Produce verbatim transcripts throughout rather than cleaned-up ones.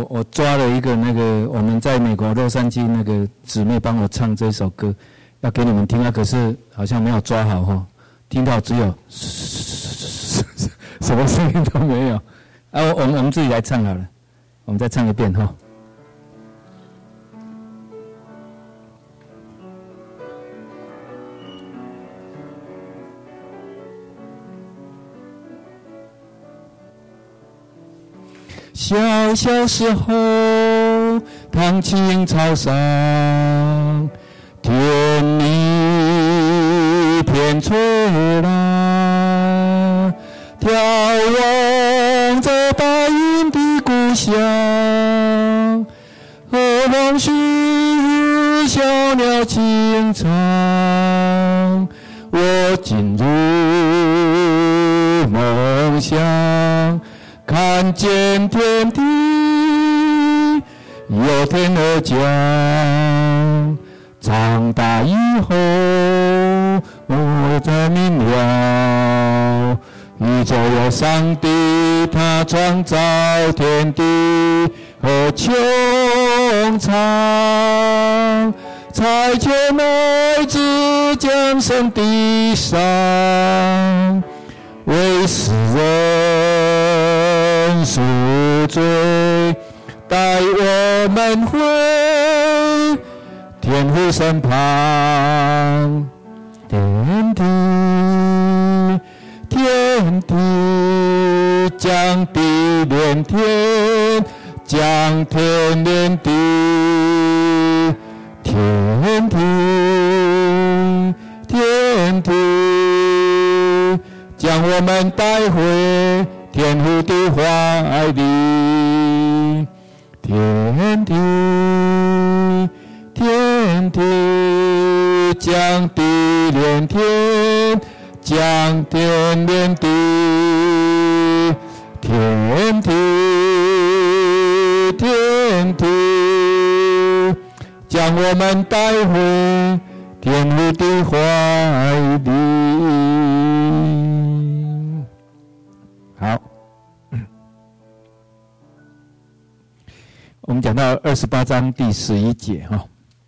我我抓了一个那个我们在美国洛杉矶那个姊妹帮我唱这首歌，要给你们听啊，可是好像没有抓好哈，听到只有什么声音都没有。啊，我们我们自己来唱好了，我们再唱一遍哈。小小时候，躺青草上，田里片吹来，眺望着白云的故乡，和望旭日小鸟轻唱，我进入梦乡。看见天地有天鹅叫，长大以后我才明了，宇宙有上帝，他创造天地和穹苍，差遣爱子降生地上，为世人赎罪，带我们回天父身旁。天地，天地，将地连天，将天连地。天地，天地，将我们带回天父的怀里。天地，天地，将地连天，将天连地。天地，天地，将我们带回天父的怀里。好，我们讲到二十八章第十一节哈，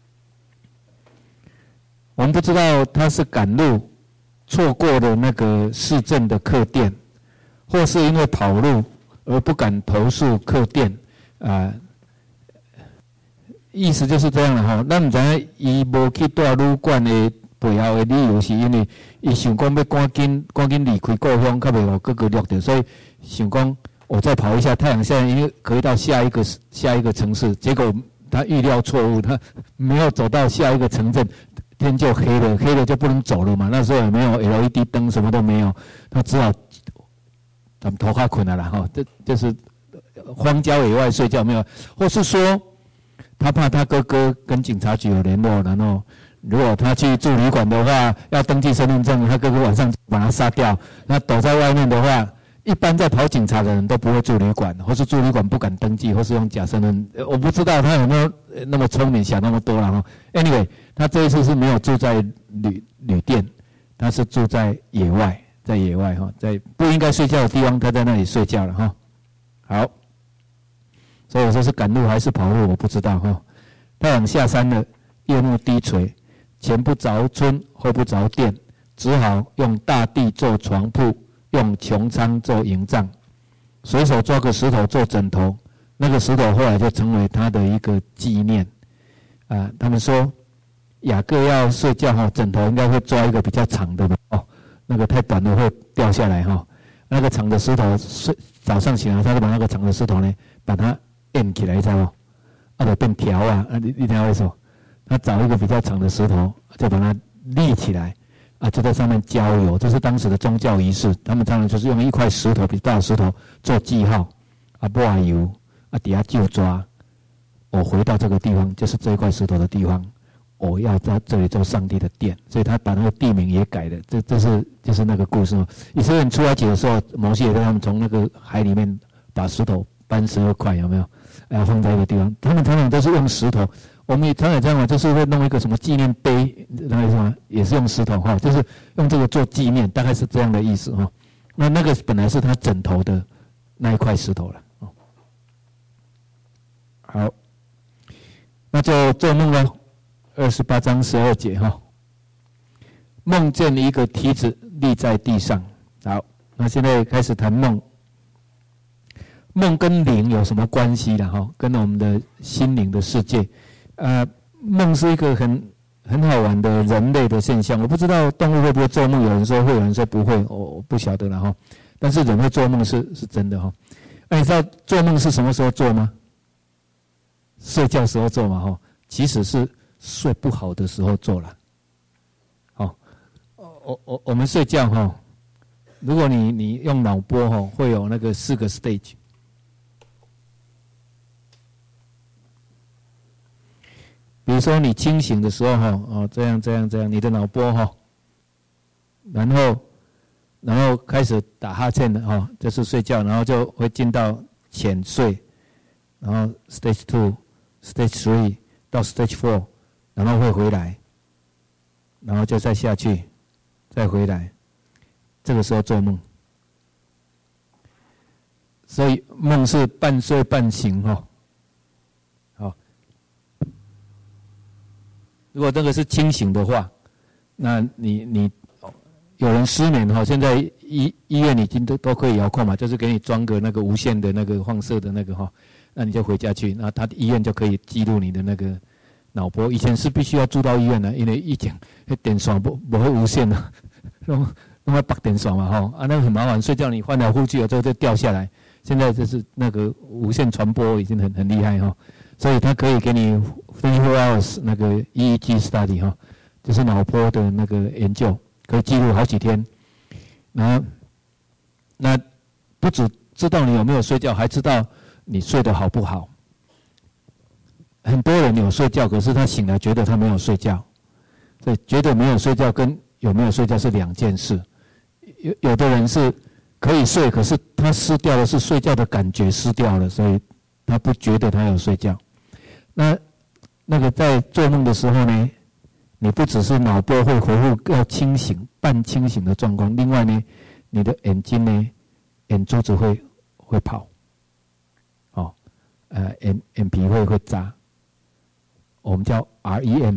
我们不知道他是赶路错过了那个市政的客店，或是因为跑路而不敢投诉客店啊、呃，意思就是这样了哈。咱唔知影伊无去住旅馆的背后的理由，是因为伊想讲要赶紧赶紧离开故乡，较袂互哥哥掠着，所以想讲我再跑一下太阳线，因为可以到下一个下一个城市。结果他预料错误，他没有走到下一个城镇，天就黑了，黑了就不能走了嘛。那时候也没有 L E D 灯，什么都没有，他只好咱们头发困了啦哈，这就是荒郊野外睡觉没有，或是说他怕他哥哥跟警察局有联络，然后如果他去住旅馆的话，要登记身份证，他哥哥晚上把他杀掉。那躲在外面的话，一般在跑警察的人都不会住旅馆，或是住旅馆不敢登记，或是用假身份。我不知道他有没有那么聪明，想那么多了哈。Anyway， 他这一次是没有住在旅旅店，他是住在野外，在野外哈，在不应该睡觉的地方，他在那里睡觉了哈。好，所以我说是赶路还是跑路，我不知道哈。太阳下山了，夜幕低垂，前不着村，后不着店，只好用大地做床铺，用穹苍做营帐，随手抓个石头做枕头，那个石头后来就成为他的一个纪念。啊、呃，他们说雅各要睡觉哈，枕头应该会抓一个比较长的哦，那个太短的会掉下来哈。那个长的石头睡早上起来，他就把那个长的石头呢，把它按起来，知道不？啊，就变条啊，啊，你你听我说，他找一个比较长的石头，就把它立起来。啊，就在上面浇油，这是当时的宗教仪式。他们常常就是用一块石头，比较大的石头做记号，啊，抹油，啊，底下就抓。我回到这个地方，就是这一块石头的地方，我要在这里做上帝的殿，所以他把那个地名也改了。这这是就是那个故事。以色列人出埃及的时候，摩西也让他们从那个海里面把石头搬十二块，有没有？要放在一个地方。他们常常都是用石头。我们也常常这样，就是会弄一个什么纪念碑，那个什么也是用石头哈，就是用这个做纪念，大概是这样的意思哈。那那个本来是他枕头的那一块石头了。 好，那就做梦咯。二十八章十二节哈，梦见一个梯子立在地上。好，那现在开始谈梦。梦跟灵有什么关系啦？哈，跟我们的心灵的世界，呃，梦是一个很很好玩的人类的现象。我不知道动物会不会做梦，有人说会，有人说不会，我我不晓得了哈。但是人会做梦是是真的哈。那你知道做梦是什么时候做吗？睡觉时候做嘛哈，其实是睡不好的时候做了。好，我我我们睡觉哈，如果你你用脑波哈，会有那个四个 stage。比如说你清醒的时候哈，哦这样这样这样，你的脑波哈，然后然后开始打哈欠的哈，这是睡觉，然后就会进到浅睡，然后 stage two、stage three 到 stage four， 然后会回来，然后就再下去，再回来，这个时候做梦。所以梦是半睡半醒哈。如果这个是清醒的话，那你你有人失眠哈，现在医医院已经都都可以遥控嘛，就是给你装个那个无线的那个放射的那个哈，那你就回家去，那他医院就可以记录你的那个脑波。以前是必须要住到医院的，因为以前那电线不不会无线的，弄弄个拔电线嘛哈，啊那个很麻烦，睡觉你换了呼吸了之后就掉下来。现在就是那个无线传播已经很很厉害哈。所以它可以给你twenty-four hours 那个 E E G study 哈，就是脑波的那个研究，可以记录好几天。然后，那不只知道你有没有睡觉，还知道你睡得好不好。很多人有睡觉，可是他醒来觉得他没有睡觉，所以觉得没有睡觉跟有没有睡觉是两件事。有有的人是可以睡，可是他失掉的是睡觉的感觉失掉了，所以他不觉得他有睡觉。那那个在做梦的时候呢，你不只是脑波会回复要清醒、半清醒的状况，另外呢，你的眼睛呢，眼珠子会会跑，哦，呃，眼眼皮会会眨，我们叫 R E M，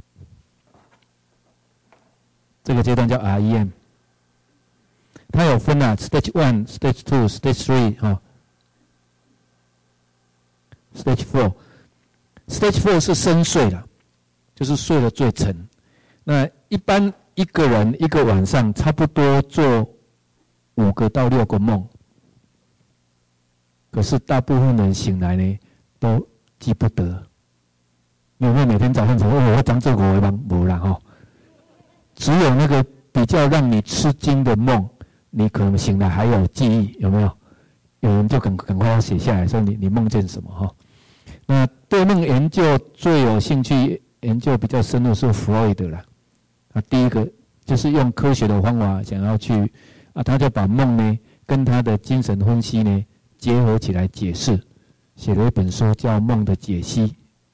这个阶段叫 R E M， 它有分啊 ，Stage one、Stage two、Stage three 哈、哦、，Stage four。Stage four 是深睡了，就是睡得最沉。那一般一个人一个晚上差不多做五个到六个梦，可是大部分人醒来呢都记不得。你有没有每天早上说哦，我讲这个我忘没了哈？只有那个比较让你吃惊的梦，你可能醒来还有记忆，有没有？有人就赶赶快要写下来，说你你梦见什么哈？那对梦研究最有兴趣、研究比较深入是弗洛伊德啦。啊，第一个就是用科学的方法想要去啊，他就把梦呢跟他的精神分析呢结合起来解释，写了一本书叫《梦的解析》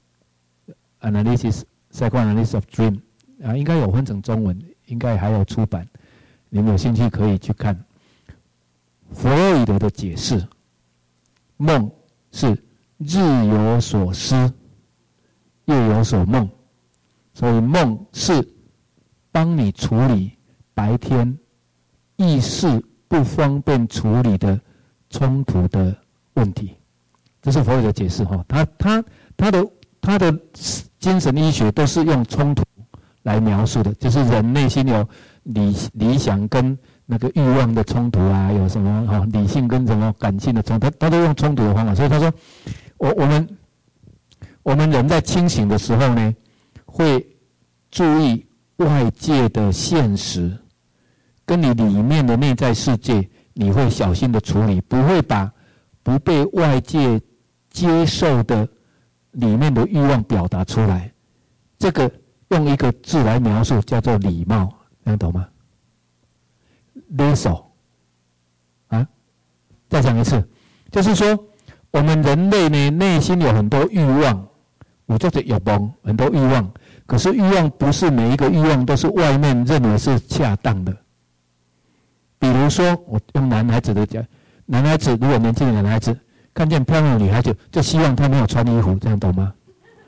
（Analysis Psychoanalysis of Dream） 啊，应该有分成中文，应该还有出版。你们有兴趣可以去看弗洛伊德的解释。梦是日有所思，夜有所梦，所以梦是帮你处理白天意识不方便处理的冲突的问题。这是弗洛伊德解释哈，他他他的他的精神医学都是用冲突来描述的，就是人内心有理理想跟那个欲望的冲突啊，有什么哈理性跟什么感性的冲突，他他都用冲突的方法，所以他说。我我们我们人在清醒的时候呢，会注意外界的现实，跟你里面的内在世界，你会小心的处理，不会把不被外界接受的里面的欲望表达出来。这个用一个字来描述，叫做礼貌，能懂吗？勒手啊，再讲一次，就是说。我们人类呢，内心有很多欲望，我就是欲望，很多欲望。可是欲望不是每一个欲望都是外面认为是恰当的。比如说，我用男孩子的讲，男孩子如果年轻的男孩子看见漂亮的女孩就就希望她没有穿衣服，这样懂吗？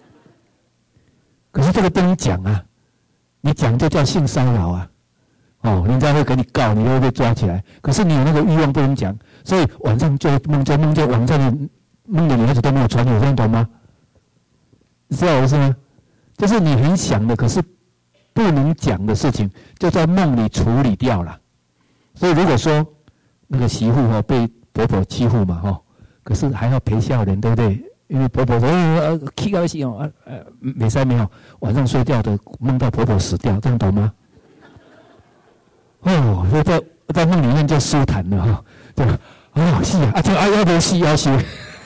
可是这个不能讲啊，你讲就叫性骚扰啊，哦，人家会给你告，你会被抓起来。可是你有那个欲望不能讲，所以晚上就梦见梦见晚上的梦的女孩子都没有穿衣服，这样懂吗？你知道我意思吗？就是你很想的，可是不能讲的事情，就在梦里处理掉了。所以如果说那个媳妇哈被婆婆欺负嘛哈，可是还要陪笑脸，对不对？因为婆婆说：“呃，气到死哦，呃呃，没事没有，晚上睡觉的梦到婆婆死掉，这样懂吗？”哦，所以在在梦里面就舒坦了哈，对吧？哦，是啊，啊就啊要不是要是，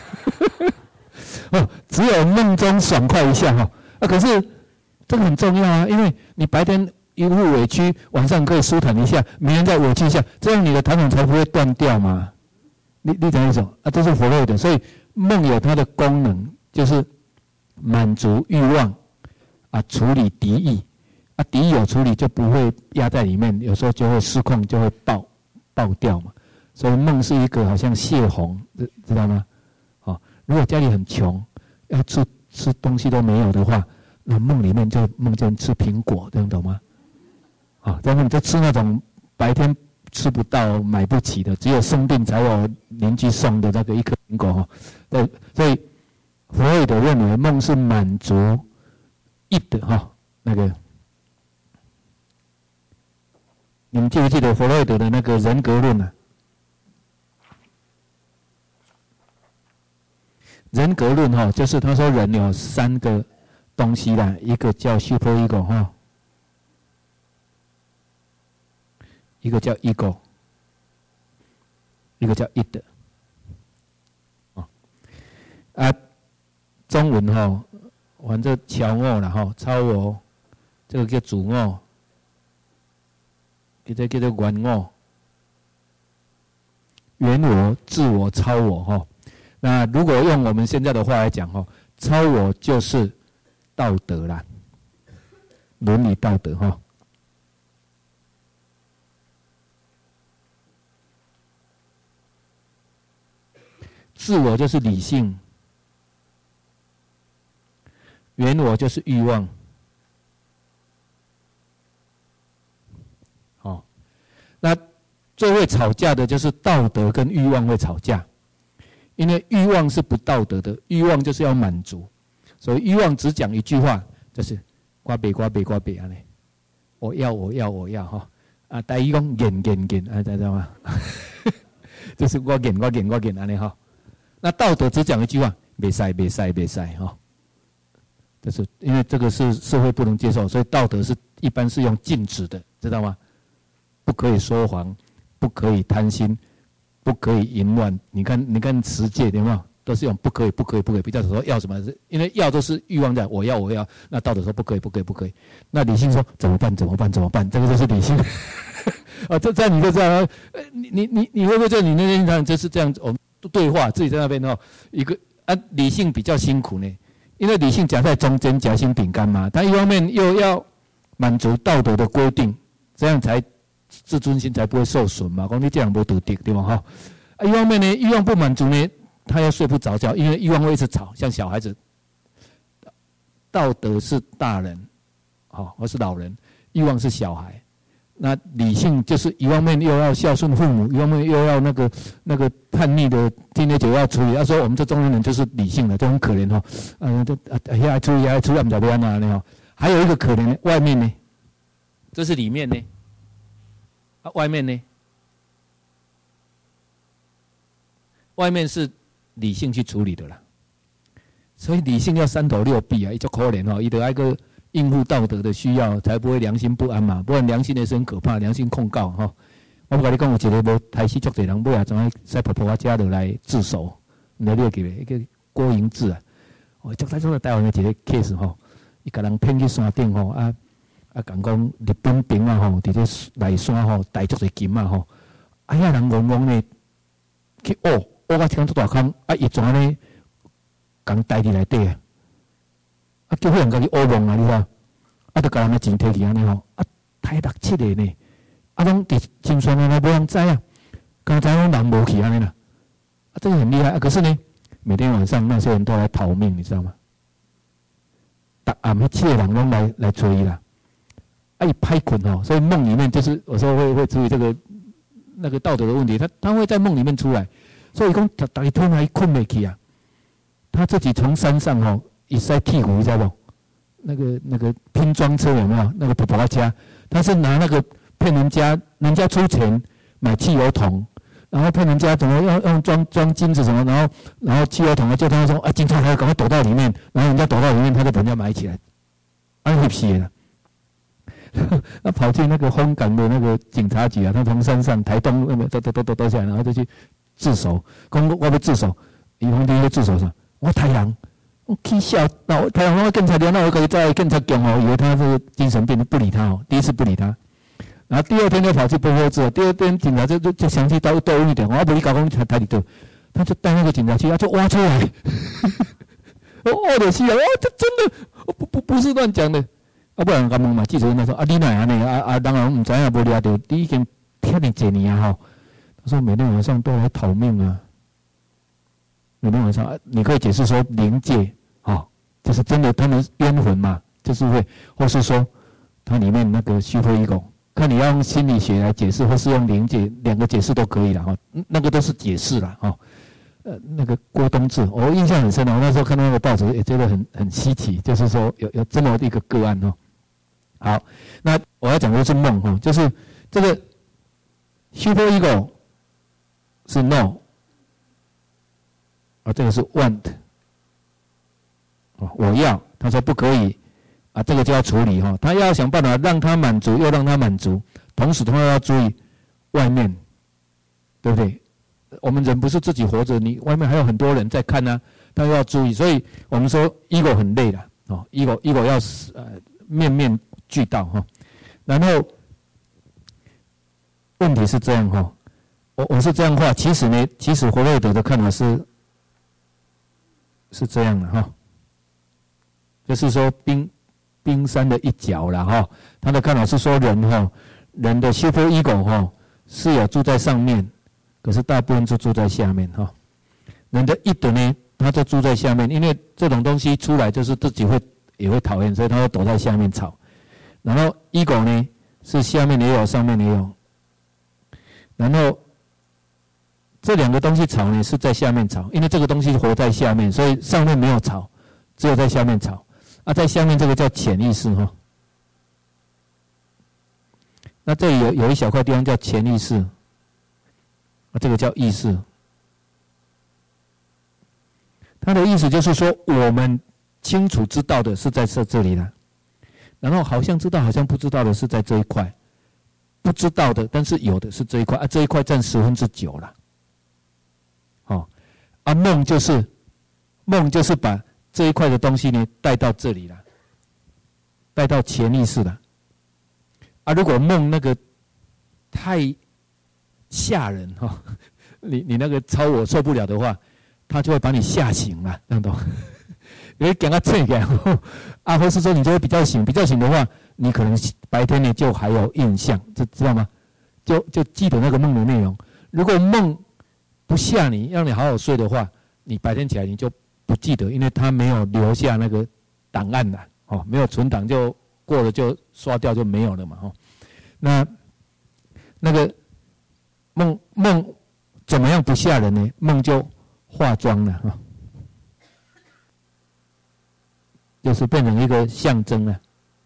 哦，只有梦中爽快一下哈，啊可是这个很重要啊，因为你白天一副委屈，晚上可以舒坦一下，明天再委屈一下，这样你的弹簧才不会断掉嘛。你你懂意思？啊，这是弗洛伊德，所以。梦有它的功能，就是满足欲望，啊，处理敌意，啊，敌意有处理就不会压在里面，有时候就会失控，就会爆爆掉嘛。所以梦是一个好像泄洪，知知道吗？哦，如果家里很穷，要吃吃东西都没有的话，那梦里面就梦见吃苹果，这样懂吗？啊、哦，在梦就吃那种白天吃不到、买不起的，只有生病才有邻居送的那个一颗苹果哈。对，所以弗洛伊德认为梦是满足意的哈。那个，你们记不记得弗洛伊德的那个人格论啊？人格论哈，就是他说人有三个东西啦，一个叫 super ego 哈。一个叫 ego， 一个叫 id， 哦，啊，中文哈、哦，反正超我啦哈，超我，这个叫主我，叫做叫做原我，原我、自我、超我哈。那如果用我们现在的话来讲哈，超我就是道德啦，伦理道德哈。自我就是理性，原我就是欲望。好，那最会吵架的就是道德跟欲望会吵架，因为欲望是不道德的，欲望就是要满足，所以欲望只讲一句话，就是瓜别瓜别瓜别安尼，我要我要我要哈啊，台语讲言言言，啊知道吗？就是我言我言我言安尼哈。那道德只讲一句话，别塞别塞别塞哈，就是因为这个是社会不能接受，所以道德是一般是用禁止的，知道吗？不可以说谎，不可以贪心，不可以淫乱。你看，你看十戒有没有？都是用不可以不可以不可以，比较说要什么？因为要都是欲望在，我要我要。那道德说不可以不可以不可以。那理性说怎么办怎么办怎么办？这个就是理性。啊，这这样你就知道，呃，你你你你会不会在你那天上就是这样子？我对话自己在那边哦，一个啊理性比较辛苦呢，因为理性夹在中间夹心饼干嘛，但一方面又要满足道德的规定，这样才自尊心才不会受损嘛。讲你这样不道德对吗？哈，啊一方面呢欲望不满足呢，他又睡不着觉，因为欲望会一直吵，像小孩子。道德是大人，好、哦，或是老人，欲望是小孩。那理性就是一方面又要孝顺父母，一方面又要那个那个叛逆的天天就要处理。要说我们这中年人就是理性的，就很可怜哈、哦。嗯，这啊也爱处理，也爱处理，不知道要哪里哈。还有一个可怜的，外面呢，这是里面呢，啊，外面呢，外面是理性去处理的啦。所以理性要三头六臂啊，伊足可怜哦，伊得爱个。应付道德的需要，才不会良心不安嘛。不然良心也是很可怕，良心控告哈。我跟你讲，有一个无台西足侪人买啊，怎啊使婆婆家落来自首，你了解袂？一个郭营志啊，哦，足台中的台湾的一个 case 吼，伊甲人骗去山顶吼，啊啊，讲讲日本兵啊吼，伫咧内山吼带足侪金啊吼，啊遐人戆戆咧去挖，挖到听出大坑，啊伊怎呢？讲带伫内底啊。啊，叫迄人家己乌蒙啊，你看，啊，就甲人个钱摕去安尼吼，啊，太六七个呢，啊，拢伫深山安尼无人知啊，刚才拢人无去安尼啦，啊，这个很厉害啊。可是呢， 每天晚上那些人都来讨命，你知道吗？逐暗迄七个人拢来来催伊啦，啊，伊歹困哦，所以梦里面就是有时候会会注意这个那个道德的问题，他他会在梦里面出来，所以讲逐逐日突然困袂去啊，他自己从山上哦，一塞屁股，你知道不？那个那个拼装车有没有？那个婆婆家，他是拿那个骗人家，人家出钱买汽油桶，然后骗人家怎么用用装装金子什么，然后然后汽油桶就他说啊，警察来，赶快躲到里面，然后人家躲到里面，他就把人家埋起来，安会撇了。那跑去那个烘港的那个警察局啊，他从山上台东那个都都都都都下来，然后就去自首，讲我要自首，以后第一个自首说，我太阳。我气笑，那我台湾警察了，那我可以在警察局哦，以为他是精神病，不理他哦。第一次不理他，然后第二天就跑去报告制，第二天警察就就就详细到到问一点，我不理搞讲台台里头，他就带那个警察去，他就挖出来，我我的气啊，哇，这真的，不不不是乱讲的，啊，不然他问嘛，记者问他说啊，你哪样呢？啊啊，当然唔知影无抓到，你已经骗你几年啊？哈，他说每天晚上都来讨命啊。每天晚上，你可以解释说灵界，啊、哦，就是真的他们冤魂嘛，就是会，或是说它里面那个super ego，看你要用心理学来解释，或是用灵界，两个解释都可以了哈、哦，那个都是解释了哈、哦。呃，那个郭东志，我印象很深的，我那时候看到那个报纸也觉得很很稀奇，就是说有有这么一个个案哦。好，那我要讲的是梦哈、哦，就是这个 super ego 是 no。啊，这个是 want， 哦，我要，他说不可以，啊，这个就要处理哈、哦，他要想办法让他满足，又让他满足，同时他要注意外面，对不对？我们人不是自己活着，你外面还有很多人在看呢、啊，他要注意，所以我们说 ego 很累了，哦 ，ego ego 要呃面面俱到哈、哦，然后问题是这样哈、哦，我我是这样画，其实呢，其实弗洛伊德的看法是。是这样的哈，就是说冰冰山的一角了哈。他的看法是说人哈，人的 super ego 哈是有住在上面，可是大部分就住在下面哈。人的 id 呢，他就住在下面，因为这种东西出来就是自己会也会讨厌，所以他会躲在下面吵。然后 ego 呢是下面也有，上面也有，然后。这两个东西吵呢是在下面吵，因为这个东西活在下面，所以上面没有吵，只有在下面吵。啊，在下面这个叫潜意识哈。那这里有有一小块地方叫潜意识，啊，这个叫意识。它的意思就是说，我们清楚知道的是在这这里了，然后好像知道，好像不知道的是在这一块，不知道的，但是有的是这一块啊，这一块占十分之九了。哦，啊，梦就是梦就是把这一块的东西呢带到这里了，带到潜意识了。啊，如果梦那个太吓人哈、哦，你你那个超我受不了的话，他就会把你吓醒了，这样懂？因为给他睡感，啊，或是说你就会比较醒，比较醒的话，你可能白天呢就还有印象，知知道吗？就就记得那个梦的内容。如果梦不吓你，让你好好睡的话，你白天起来你就不记得，因为他没有留下那个档案了，哦，没有存档，就过了就刷掉就没有了嘛，哦，那那个梦梦怎么样不吓人呢？梦就化妆了，哈、哦，就是变成一个象征了，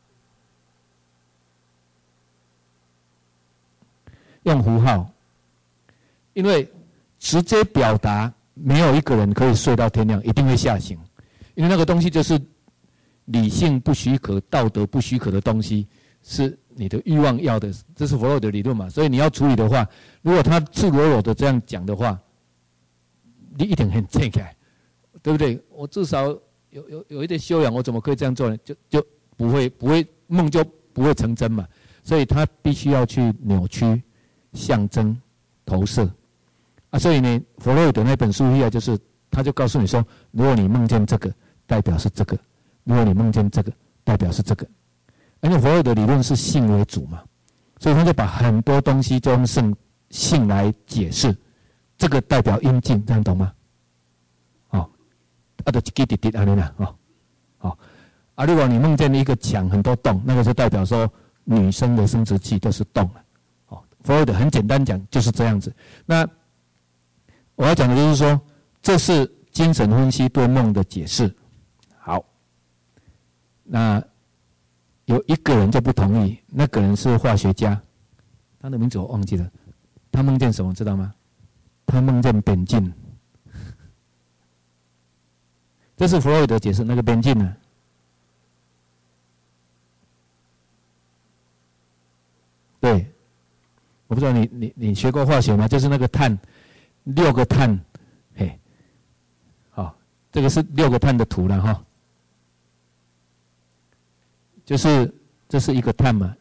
用符号，因为。直接表达，没有一个人可以睡到天亮，一定会吓醒，因为那个东西就是理性不许可、道德不许可的东西，是你的欲望要的，这是弗洛伊德理论嘛。所以你要处理的话，如果他赤裸裸的这样讲的话，你一定很正开，对不对？我至少有有有一点修养，我怎么可以这样做呢？就就不会不会梦就不会成真嘛。所以他必须要去扭曲、象征、投射。啊，所以呢，弗洛伊德那本书里啊，就是他就告诉你说，如果你梦见这个，代表是这个；如果你梦见这个，代表是这个。因为弗洛伊德理论是性为主嘛，所以他就把很多东西就用性性来解释，这个代表阴茎，这样懂吗？哦， 啊，就一滴滴滴安尼啦，哦，好，啊，如果你梦见一个墙很多洞，那个就代表说女生的生殖器都是洞了，哦，弗洛伊德很简单讲就是这样子。那我要讲的就是说，这是精神分析对梦的解释。好，那有一个人就不同意，那个人是化学家，他的名字我忘记了。他梦见什么知道吗？他梦见苯镜。这是弗洛伊德解释那个苯镜呢。对，我不知道你你你学过化学吗？就是那个碳，六个碳，嘿，好，这个是六个碳的图了哈。就是这是一个碳嘛，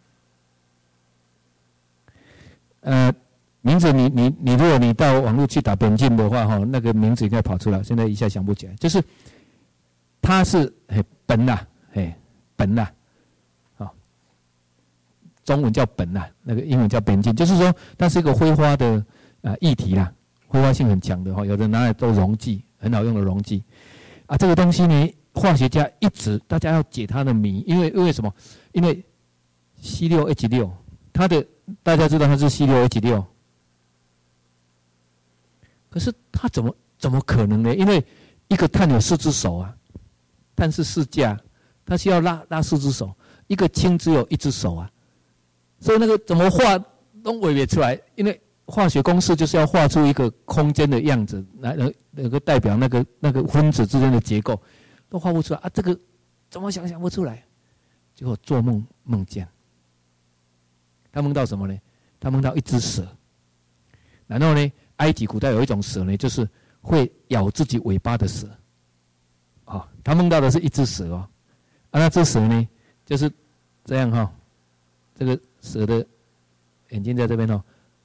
呃，名字你你你，如果你到网络去打苯镜的话哈，那个名字应该跑出来，现在一下想不起来。就是它是嘿苯呐，嘿苯呐，好，中文叫苯呐，那个英文叫苯镜，就是说它是一个挥发的啊、呃、液体啦，挥发性很强的哈，有的拿来做溶剂，很好用的溶剂啊，这个东西呢。化学家一直，大家要解它的谜，因为因为什么？因为 C 六 H 六， 它的大家知道它是 C 六 H 六， 可是它怎么怎么可能呢？因为一个碳有四只手啊，碳是四架，它需要拉拉四只手，一个氢只有一只手啊，所以那个怎么画都画不出来，因为化学公式就是要画出一个空间的样子，来能能够代表那个那个分子之间的结构。都画不出来啊！这个怎么想想不出来？结果做梦梦见，他梦到什么呢？他梦到一只蛇。然后呢，埃及古代有一种蛇呢，就是会咬自己尾巴的蛇。啊、哦，他梦到的是一只蛇哦。啊，那只蛇呢，就是这样哈、哦。这个蛇的眼睛在这边哦，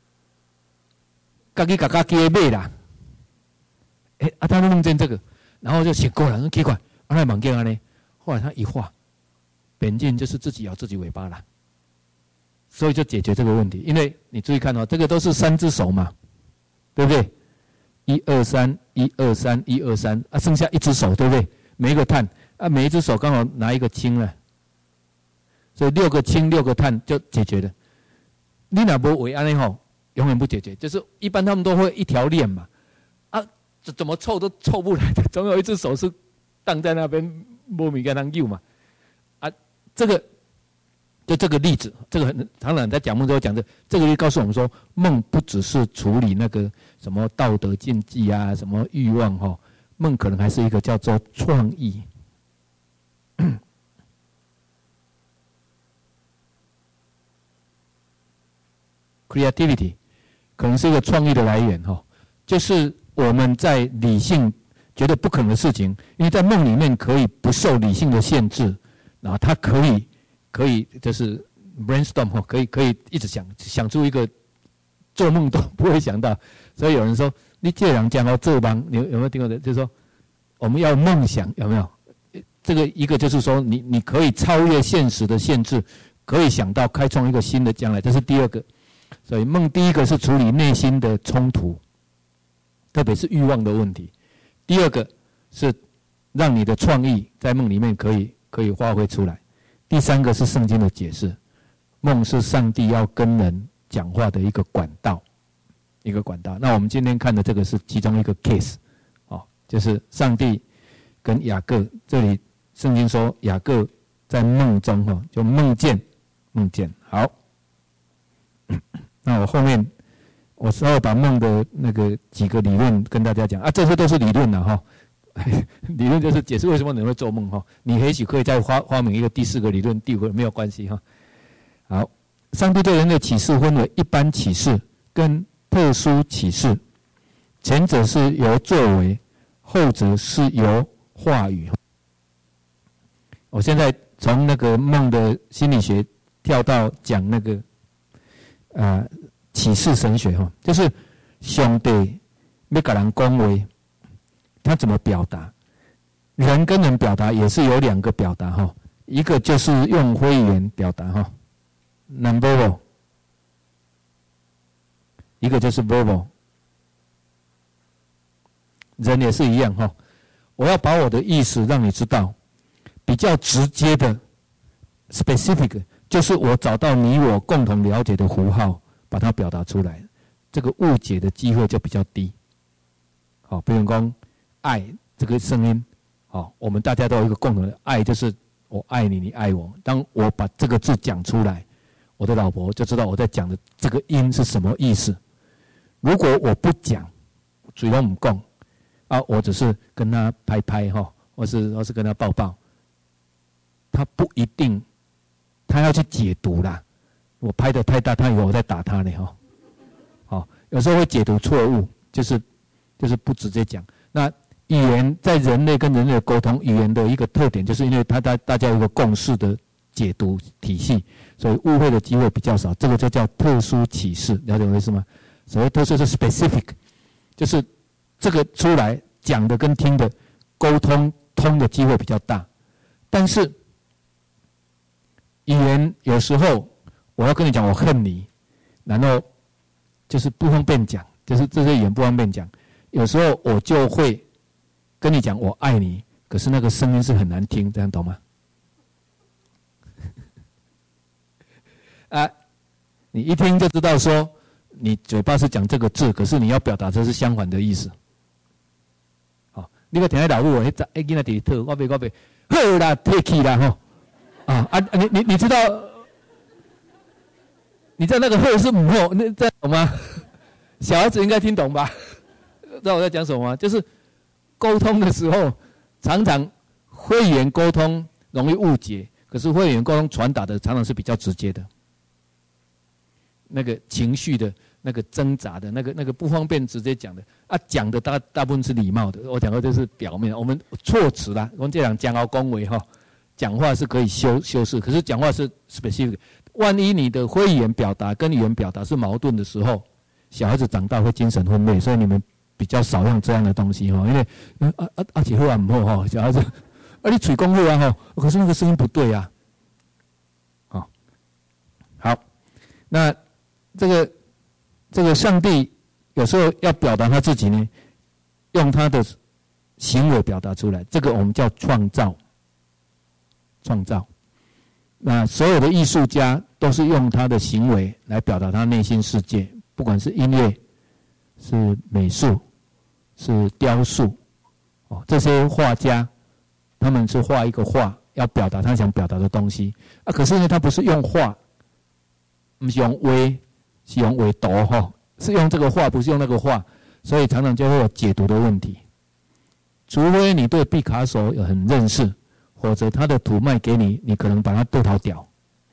嘎叽嘎嘎叽的尾啦。哎，啊，他梦见这个，然后就醒过来，很奇怪。后来梦见啊呢，后来他一画，苯镜就是自己咬自己尾巴了，所以就解决这个问题。因为你注意看哦，这个都是三只手嘛，对不对？一二三，一二三，一二三啊，剩下一只手，对不对？每一个碳啊，每一只手刚好拿一个氢了，所以六个氢六个碳就解决了。你哪不为安尼吼，永远不解决，就是一般他们都会一条链嘛，啊，怎么凑都凑不来的，总有一只手是。荡在那边，没米给他用嘛，啊，这个就这个例子，这个很常常在讲梦都会讲这，这个就告诉我们说，梦不只是处理那个什么道德禁忌啊，什么欲望哈、哦，梦可能还是一个叫做创意。creativity 可能是一个创意的来源哈、哦，就是我们在理性。觉得不可能的事情，因为在梦里面可以不受理性的限制，然后他可以可以就是 brainstorm 可以可以一直想想出一个做梦都不会想到，所以有人说你这样讲到做梦，你有有没有听过的？就是说我们要梦想，有没有？这个一个就是说你你可以超越现实的限制，可以想到开创一个新的将来，这是第二个。所以梦第一个是处理内心的冲突，特别是欲望的问题。第二个是让你的创意在梦里面可以可以发挥出来。第三个是圣经的解释，梦是上帝要跟人讲话的一个管道，一个管道。那我们今天看的这个是其中一个 case， 哦，就是上帝跟雅各，这里圣经说雅各在梦中哈，就梦见梦见。好，那我后面。我稍微把梦的那个几个理论跟大家讲啊，这些都是理论了哈。理论就是解释为什么你会做梦哈。你也许可以再发发明一个第四个理论，第五个没有关系哈。好，上帝对人的启示分为一般启示跟特殊启示，前者是由作为，后者是由话语。我现在从那个梦的心理学跳到讲那个啊。呃启示神学哈，就是上帝要跟人讲话，他怎么表达？人跟人表达也是有两个表达哈，一个就是用非语言表达哈 ，non-verbal， 一个就是 verbal。人也是一样哈， 我要把我的意思让你知道，比较直接的 specific 就是我找到你我共同了解的符号，把它表达出来，这个误解的机会就比较低。好，比如说爱这个声音，好，我们大家都有一个共同的爱，就是我爱你，你爱我。当我把这个字讲出来，我的老婆就知道我在讲的这个音是什么意思。如果我不讲，嘴都不讲，啊，我只是跟他拍拍哈，或是或是跟他抱抱，他不一定，他要去解读啦。我拍得太大，他以为我在打他呢哈。好，有时候会解读错误，就是就是不直接讲。那语言在人类跟人类的沟通，语言的一个特点，就是因为它大大家有一个共识的解读体系，所以误会的机会比较少。这个就叫特殊启示，了解我意思吗？所谓特殊是 specific， 就是这个出来讲的跟听的沟通通的机会比较大。但是语言有时候我要跟你讲我恨你，然后就是不方便讲，就是这些语言不方便讲。有时候我就会跟你讲我爱你，可是那个声音是很难听，这样懂吗？啊，你一听就知道说你嘴巴是讲这个字，可是你要表达的是相反的意思。好，你个听在老母，迄迄囡仔伫讨，我袂我袂，好啦，退去啦吼。啊啊，你你你知道，你知道那个后是母后，那这样懂吗？小孩子应该听懂吧？知道我在讲什么吗？就是沟通的时候，常常会语言沟通容易误解，可是会语言沟通传达的常常是比较直接的。那个情绪的、那个挣扎的、那个那个不方便直接讲的啊，讲的大大部分是礼貌的。我讲的就是表面，我们措辞啦，我们这样讲好恭维哈，讲话是可以修修饰，可是讲话是 specific。万一你的会语言表达跟语言表达是矛盾的时候，小孩子长大会精神分裂，所以你们比较少用这样的东西哈，因为啊啊啊，姐好啊唔好哈，小孩子啊你嘴讲好啊哈，可是那个声音不对啊，好，好，那。这个这个上帝有时候要表达他自己呢，用他的行为表达出来，这个我们叫创造。创造。那所有的艺术家都是用他的行为来表达他内心世界，不管是音乐、是美术、是雕塑，哦，这些画家他们是画一个画，要表达他想表达的东西啊。可是呢，他不是用画，不是用画。是用画图哈，是用这个画，不是用那个画，所以常常就会有解读的问题。除非你对毕卡索有很认识，或者他的图卖给你，你可能把他对头屌，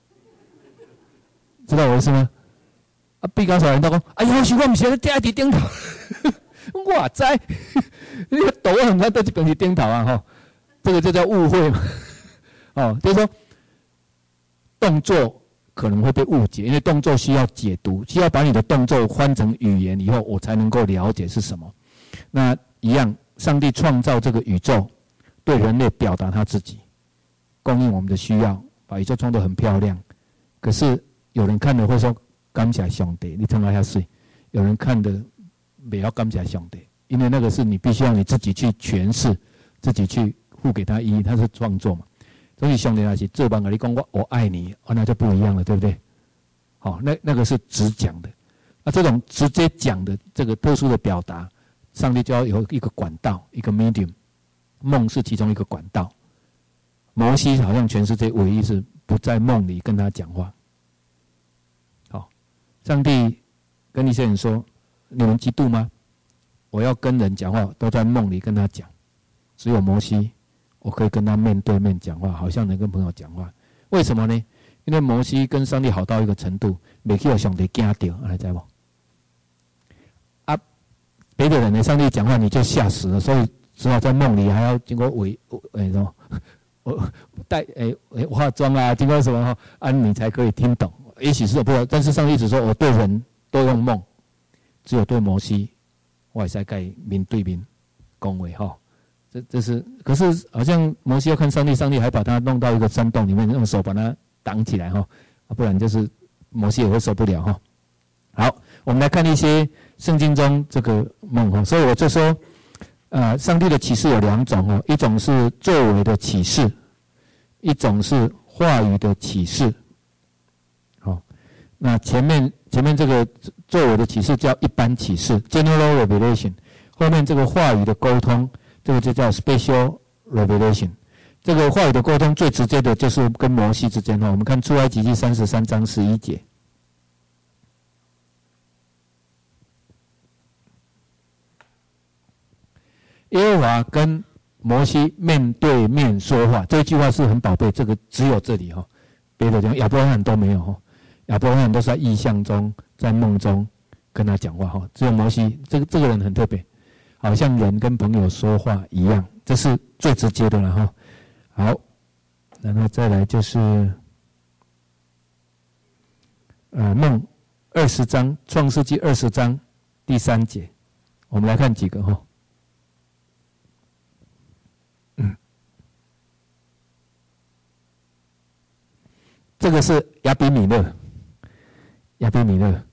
知道我意思吗？啊，毕卡索人都讲，哎呀，我唔是咧在伫顶头，我知，你个图很难在这边是顶头啊哈，这个就叫误会嘛，哦，就是说动作。可能会被误解，因为动作需要解读，需要把你的动作换成语言以后，我才能够了解是什么。那一样，上帝创造这个宇宙，对人类表达他自己，供应我们的需要，把宇宙创作很漂亮。可是有人看了会说感谢上帝，你听到下水；有人看的不要感谢上帝，因为那个是你必须要你自己去诠释，自己去赋给他意义，他是创作嘛。所以上帝那是这帮跟你讲我我爱你，哦，那就不一样了，对不对？好，哦，那那个是直讲的，那这种直接讲的这个特殊的表达，上帝就要有一个管道，一个 medium， 梦是其中一个管道。摩西好像全世界唯一是不在梦里跟他讲话。好，上帝跟一些人说：“你们嫉妒吗？我要跟人讲话，都在梦里跟他讲，只有摩西。”我可以跟他面对面讲话，好像能跟朋友讲话。为什么呢？因为摩西跟上帝好到一个程度，没去有上帝惊到，你知不？啊，别的人呢，上帝讲话你就吓死了，所以只好在梦里还要经过伪诶什么，我带诶诶化妆啊，经过什么哈，啊你才可以听懂。也许是不知道，但是上帝只说我对人都用梦，只有对摩西，我还是该面对面讲话哈。这这是，可是好像摩西要看上帝，上帝还把他弄到一个山洞里面，用手把他挡起来哈，啊，不然就是摩西也会受不了哈。好，我们来看一些圣经中这个梦哈，所以我就说， 呃，上帝的启示有两种哦，一种是作为的启示，一种是话语的启示。好，那前面前面这个作为的启示叫一般启示 （general revelation）， 后面这个话语的沟通，这个就叫 special revelation。这个话语的沟通最直接的就是跟摩西之间哈，我们看出埃及记三十三章十一节。耶和华跟摩西面对面说话，这句话是很宝贝，这个只有这里哈，别的地方亚伯拉罕都没有哈，亚伯拉罕都是在异象中、在梦中跟他讲话哈，只有摩西这个这个人很特别，好像人跟朋友说话一样，这是最直接的了哈。好，然后再来就是呃梦二十章，创世纪二十章第三节，我们来看几个哈。嗯，这个是亚比米勒，亚比米勒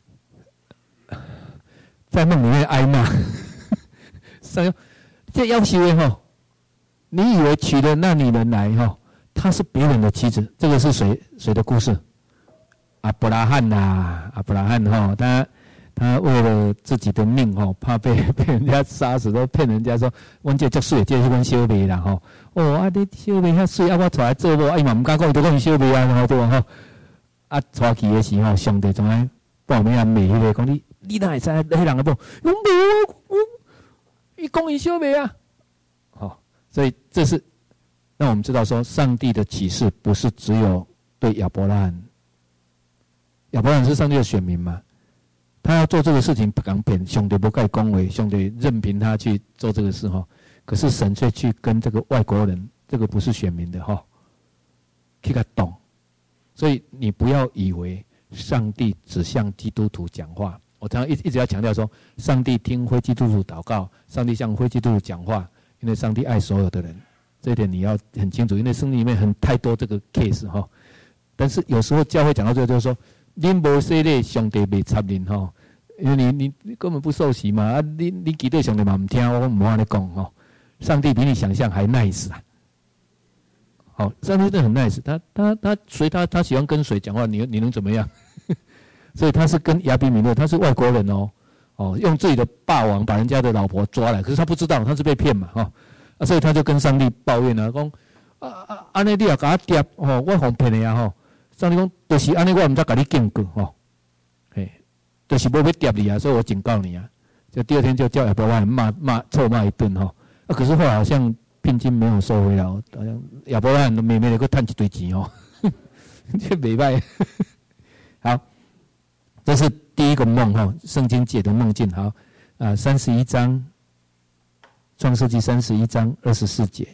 在梦里面挨骂，说这要求的哈。你以为娶了那女人来哈，她是别人的妻子，这个是谁谁的故事？阿伯拉罕呐、啊，阿伯拉罕哈，他他为了自己的命哈，怕被被人家杀死，都骗人家说，阮这足水，这是阮小妹啦吼。哦，啊你小妹遐水，啊我带来做某，啊伊嘛唔敢讲，伊都讲小妹啊，然后对吧吼？啊带去的时候，上帝从来报名啊骂迄个，讲你你哪会知迄人个某？我无啊，我伊讲伊小妹啊。所以这是让我们知道说，上帝的启示不是只有对亚伯拉罕。亚伯拉罕是上帝的选民嘛，他要做这个事情不敢骗，上帝不该恭维，上帝任凭他去做这个事哈。可是神却去跟这个外国人，这个不是选民的哈，去他懂。所以你不要以为上帝只向基督徒讲话。我常常一一直要强调说，上帝听非基督徒祷告，上帝向非基督徒讲话。因为上帝爱所有的人，这一点你要很清楚。因为圣经里面很太多这个 case 哈，但是有时候教会讲到最后就是说，恁无洗礼，上帝未插恁哈，因为你你你根本不受洗嘛，啊你你基督上帝嘛唔听，我唔好安尼讲哈。上帝比你想象还 nice 啊，好，上帝真的很 nice， 他他他随他他喜欢跟谁讲话，你你能怎么样？所以他是跟亚比米勒，他是外国人哦。哦，用自己的霸王把人家的老婆抓来，可是他不知道他是被骗嘛，哈、哦，啊，所以他就跟上帝抱怨啊，讲啊啊，安尼你也甲我跌，吼，我哄骗你啊，吼，上帝讲，就是安尼，我唔才甲你警告，吼，嘿，就是无要跌你啊，所以我警告你啊，就第二天就叫亚伯拉罕骂骂臭骂一顿，哈、哦，啊，可是后来好像聘金没有收回来，好像亚伯拉罕妹妹个赚一堆钱哦，这袂歹，好。这是第一个梦哈，圣经解的梦境。好，啊，三十一章，创世纪三十一章二十四节。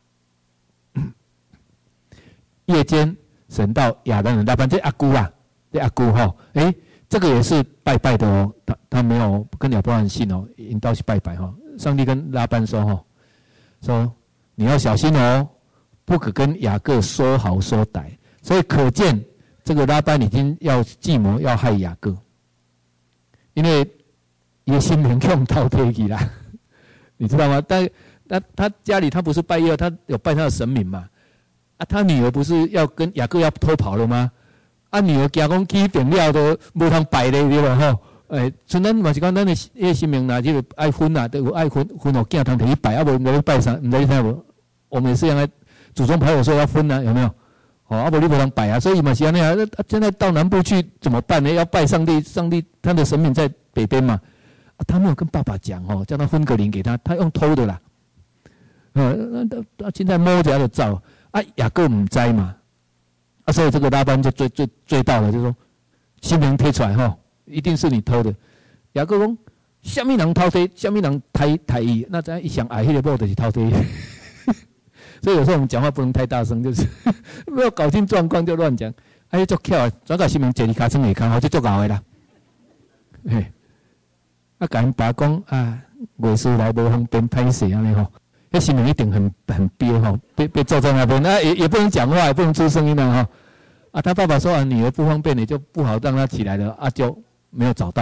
夜间，神到亚当人拉班，这阿姑啊，这阿姑哈，诶，这个也是拜拜的哦，他他没有跟亚伯拉罕信哦，引导去拜拜哈。上帝跟拉班说哈，说你要小心哦，不可跟雅各说好说歹，所以可见。这个拉班已经要计谋要害雅各，因为也心灵用倒贴去啦，你知道吗？但他他家里他不是拜耶和华，他有拜他的神明嘛？啊，他女儿不是要跟雅各要偷跑了吗？啊，女儿惊讲起变了都无通拜咧，对吧？吼，诶，像咱嘛是讲咱的迄个神明啦，这个爱分啦，都有爱分分哦，囝通摕去拜，啊无唔知拜啥，唔知啥无？我们也是原来祖宗牌有说要分啊，有没有？哦，阿伯利不能摆啊，所以嘛是安尼啊。现在到南部去怎么办呢？要拜上帝，上帝他的神明在北边嘛。啊，他没有跟爸爸讲哦，叫他分个灵给他，他用偷的啦。呃，那他现在摸着就走啊，雅各唔知嘛。啊，所以这个拉班就追追追到了，就说新闻贴出来哈，一定是你偷的。雅各讲，什么人偷的？什么人抬抬伊？那咱一想，哎，迄个某就是偷的。所以有时候我们讲话不能太大声，就是没有搞清状况就乱讲。哎，足巧啊，转到新闻坐你卡车下骹，就足搞的啦。嘿，啊，甲因爸讲啊，月事来无方便歹势安尼吼，迄新闻一定很很憋吼，被被坐在那边，啊也也不能讲话，也不能出声音啊哈。啊，他爸爸说啊，女儿不方便，你就不好让她起来了，啊就没有找到嘛。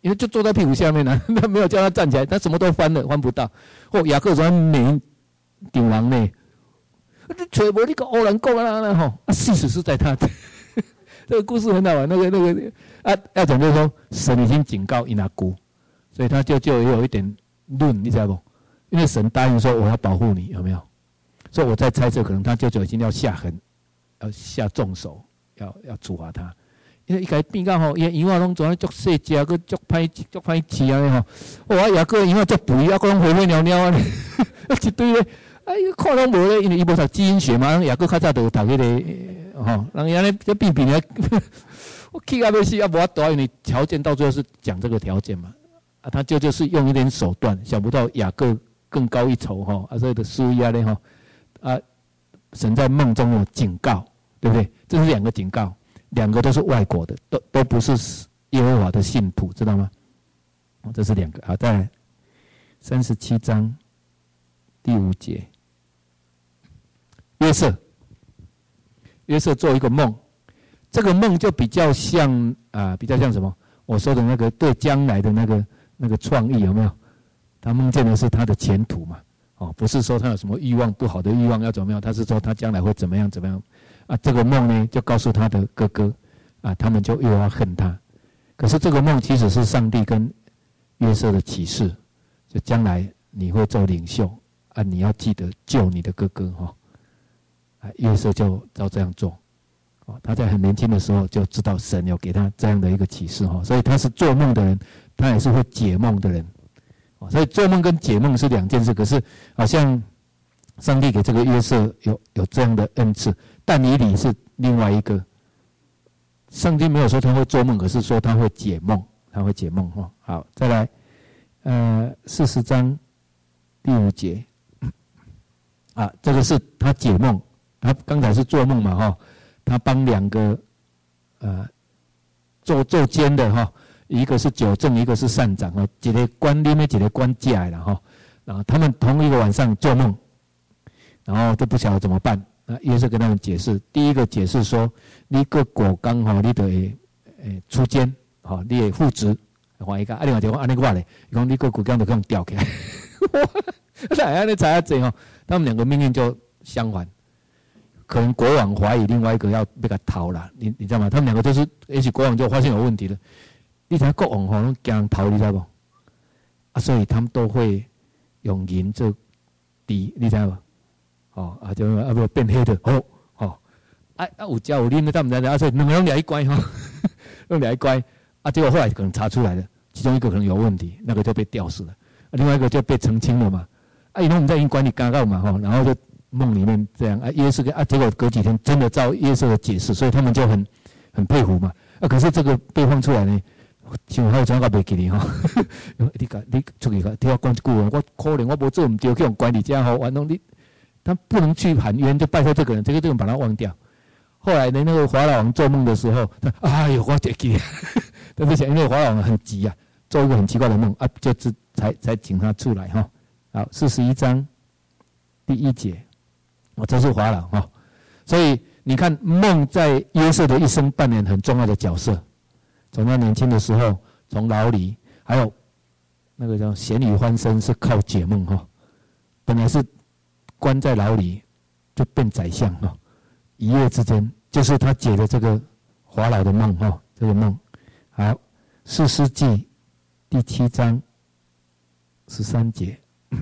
因为就坐在屁股下面呢、啊，他没有叫他站起来，他什么都翻了，翻不到。哦，雅各说没顶狼呢，你揣无你个欧兰讲啊啦吼，啊，事实是在他。这个故事很好玩，那个那个啊，要讲就是说，神已经警告伊拿姑，所以他就就有一点论，你知道不？因为神答应说我要保护你，有没有？所以我在猜测，可能他舅舅已经要下狠，要下重手，要要处罚他。因为伊甲伊变到吼，伊羊仔拢做啊足细只，佮足歹足歹饲安尼吼。哇，雅各羊仔足肥，啊，佮拢灰灰尿尿安尼，一堆咧，哎，看拢无咧，因为伊无读基因学嘛，雅各较早就有读迄个吼，人伊安尼一变变咧，我气到要死，啊无法度，因为条件到最后是讲这个条件嘛。啊，他舅舅是用一点手段，想不到雅各更高一筹吼，啊，所以的输伊安尼吼，啊，神在梦中有警告，对不对？这是两个警告。两个都是外国的，都都不是耶和华的信徒，知道吗？哦，这是两个。好，再来三十七章第五节，约瑟，约瑟做一个梦，这个梦就比较像啊、呃，比较像什么？我说的那个对将来的那个那个创意有没有？他梦见的是他的前途嘛，哦，不是说他有什么欲望不好的欲望要怎么样，他是说他将来会怎么样怎么样。啊，这个梦呢，就告诉他的哥哥，啊，他们就又要恨他。可是这个梦其实是上帝跟约瑟的启示，就将来你会做领袖，啊，你要记得救你的哥哥哈、哦。啊，约瑟就照这样做，哦，他在很年轻的时候就知道神有给他这样的一个启示哈、哦，所以他是做梦的人，他也是会解梦的人，哦，所以做梦跟解梦是两件事。可是好像上帝给这个约瑟有有这样的恩赐。但以理是另外一个，圣经没有说他会做梦，可是说他会解梦，他会解梦哈。好，再来，呃，四十章第五节，啊，这个是他解梦，他刚才是做梦嘛哈，他帮两个呃做做监的哈，一个是九正，一个是善长啊，一个官里面，一个官家的哈，然后他们同一个晚上做梦，然后就不晓得怎么办。啊，约瑟跟他们解释，第一个解释说，你个果刚吼，你就会诶出监，吼，你会复职，换一个，啊，另外一个安尼话咧，伊讲你个果刚就可能吊起来，哪安尼知啊济吼？他们两个命运就相反，可能国王怀疑另外一个要被他逃了，你你知道吗？他们两个都是，也许国王就发现有问题了，你睇国王吼，拢惊人逃，你知道不？啊，所以他们都会用银做底，你知道吗？哦，啊，就啊不变黑的，哦，哦，啊啊有食有啉的，他们知道，啊，所以两个人俩一乖哈，两俩一乖，啊，结果后来可能查出来了，其中一个可能有问题，那个就被吊死了，啊、另外一个就被澄清了嘛，啊，以后我们在营管理刚告嘛，哈，然后就梦里面这样，啊，约瑟啊，结果隔几天真的照约瑟的解释，所以他们就很很佩服嘛，啊，可是这个被放出来呢，像还有怎个袂记哩哈，你讲你出去听我讲一句话，我可能我无做唔对，去用管理家吼，完弄你。他不能去喊冤，就拜托这个人，这个这个人把他忘掉。后来呢，那个法老王做梦的时候，他哎呦，我得记，对不起，因为法老王很急啊，做一个很奇怪的梦啊，就才才请他出来哈。好，四十一章第一节，哦，这是法老哈。所以你看，梦在约瑟的一生扮演很重要的角色。从他年轻的时候，从牢里，还有那个叫咸鱼翻身是靠解梦哈，本来是。关在牢里就变宰相哈，一夜之间就是他解的这个法老的梦哈，这个梦。好，士师记第七章十三节，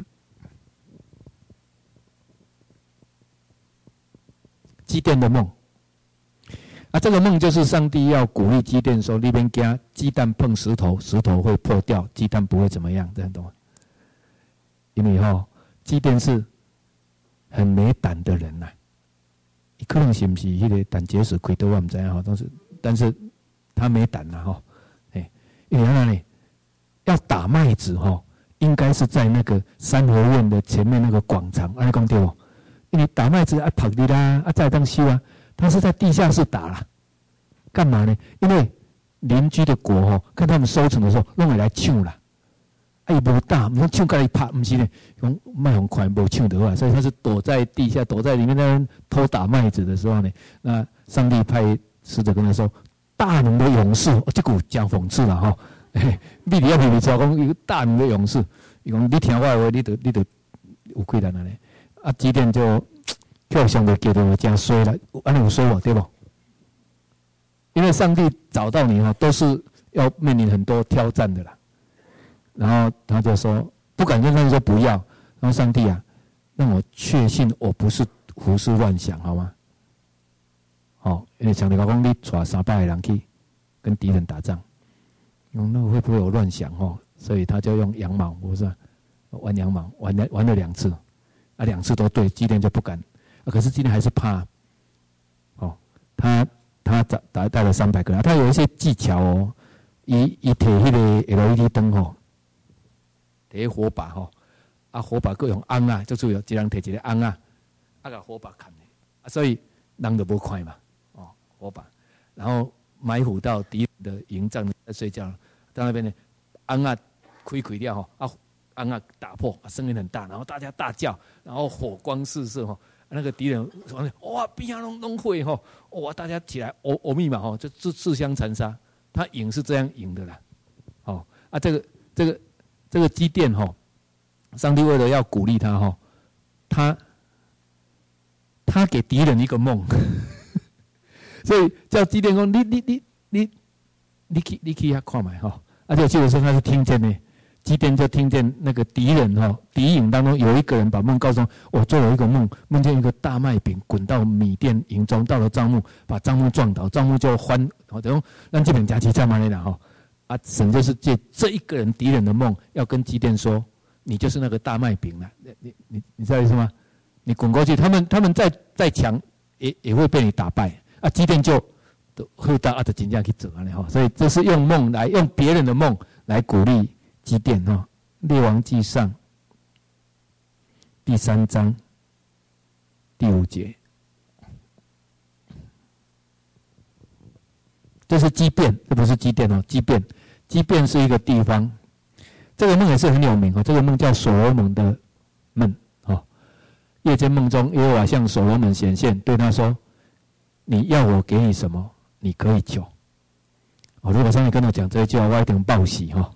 基甸的梦。啊，这个梦就是上帝要鼓励基甸说：“那边加鸡蛋碰石头，石头会破掉，鸡蛋不会怎么样。”这样懂吗？因为哈，基甸是。很没胆的人呐、啊，可能是不是那个胆结石开刀我不知道哈，但是但是他没胆呐哈，哎，因为那里要打麦子哈，应该是在那个三合院的前面那个广场，安尼讲对不？因为打麦子啊跑的啦，啊再当修啊，他是在地下室打啦，干嘛呢？因为邻居的果哈，看他们收成的时候，弄来来抢啦。伊无打，唔通抢过来拍，唔是呢，用麦红快无抢得啊，所以他是躲在地下，躲在里面那偷打麦子的时候呢，那上帝派使者跟他说：“大能的勇士，哦、这个讲讽刺了哈， 米利亚皮皮出讲一个大能的勇士，伊讲你听我的话，你就你就有困难安尼。啊，基甸就叫上就叫到真衰了，安尼有衰无对不？因为上帝找到你哈，都是要面临很多挑战的啦。然后他就说，不敢跟上帝说不要。然后上帝啊，让我确信我不是胡思乱想，好吗？哦，因为上帝讲你带三百个人去跟敌人打仗，用那会不会有乱想哦？所以他就用羊毛，不是、啊、玩羊毛，玩了玩了两次，啊，两次都对，基甸就不敢。啊、可是基甸还是怕，哦，他。他带带了三百个人，他有一些技巧哦。伊伊摕迄个 L E D 灯吼，摕火把吼，啊火把各用红啊，就是有一人摕一个红啊，啊个火把砍的，啊所以人就无快嘛，哦火把，然后埋伏到敌人的营帐在睡觉，到那边呢，红啊开开掉吼，啊红啊打破，啊声音很大，然后大家大叫，然后火光四射吼。那个敌人哇，边上拢拢会吼，哇，大家起来，欧欧密嘛吼，就自自相残杀。他赢是这样赢的啦，哦啊，这个这个这个基甸吼，上帝为了要鼓励他吼，他他给敌人一个梦，所以叫基甸说：“你你你你你去你去遐看卖吼。”而且我记得说他是听见呢。基甸就听见那个敌人哈敌营当中有一个人把梦告诉我，做了一个梦，梦见一个大麦饼滚到米甸营中，到了帐幕，把帐幕撞倒，帐幕就翻，好，等于让这边夹起在哪里了哈？啊，神就是借这一个人敌人的梦，要跟基甸说，你就是那个大麦饼了，你你你你知道意思吗？你滚过去，他们他们再再强也也会被你打败啊！基甸就后大啊的真正去走啊哈，所以这是用梦来用别人的梦来鼓励。基甸哈，《列王纪上》第三章第五节，这是基遍，这不是基甸哦，基遍，基遍是一个地方。这个梦也是很有名哦，这个梦叫所罗门的梦哦。夜间梦中，耶和华向所罗门显现，对他说：“你要我给你什么，你可以求。”哦，如果上帝跟我讲这一句话，我一定报喜哈。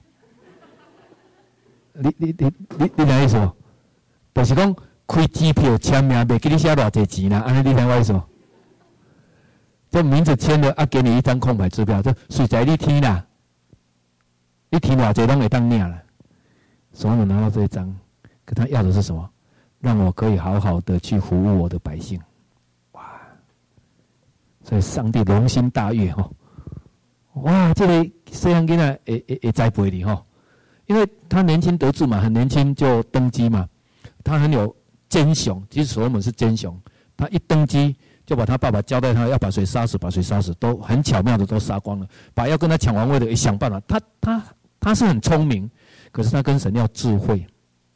你你你你你哪意思？就是讲开机票签名，袂给你写偌济钱啦，安尼你哪意思？这名字签了啊，给你一张空白支票，这水在你填啦，你填偌济拢会当领啦。所以我拿到这一张，可他要的是什么？让我可以好好的去服务我的百姓。哇！所以上帝龙心大悦吼。哇，这个细汉囡仔会会会栽培你吼。因为他年轻得志嘛，很年轻就登基嘛，他很有奸雄。其实所罗门是奸雄，他一登基就把他爸爸交代他要把谁杀死，把谁杀死，都很巧妙的都杀光了。把要跟他抢王位的也想办法。他他他是很聪明，可是他跟神要智慧。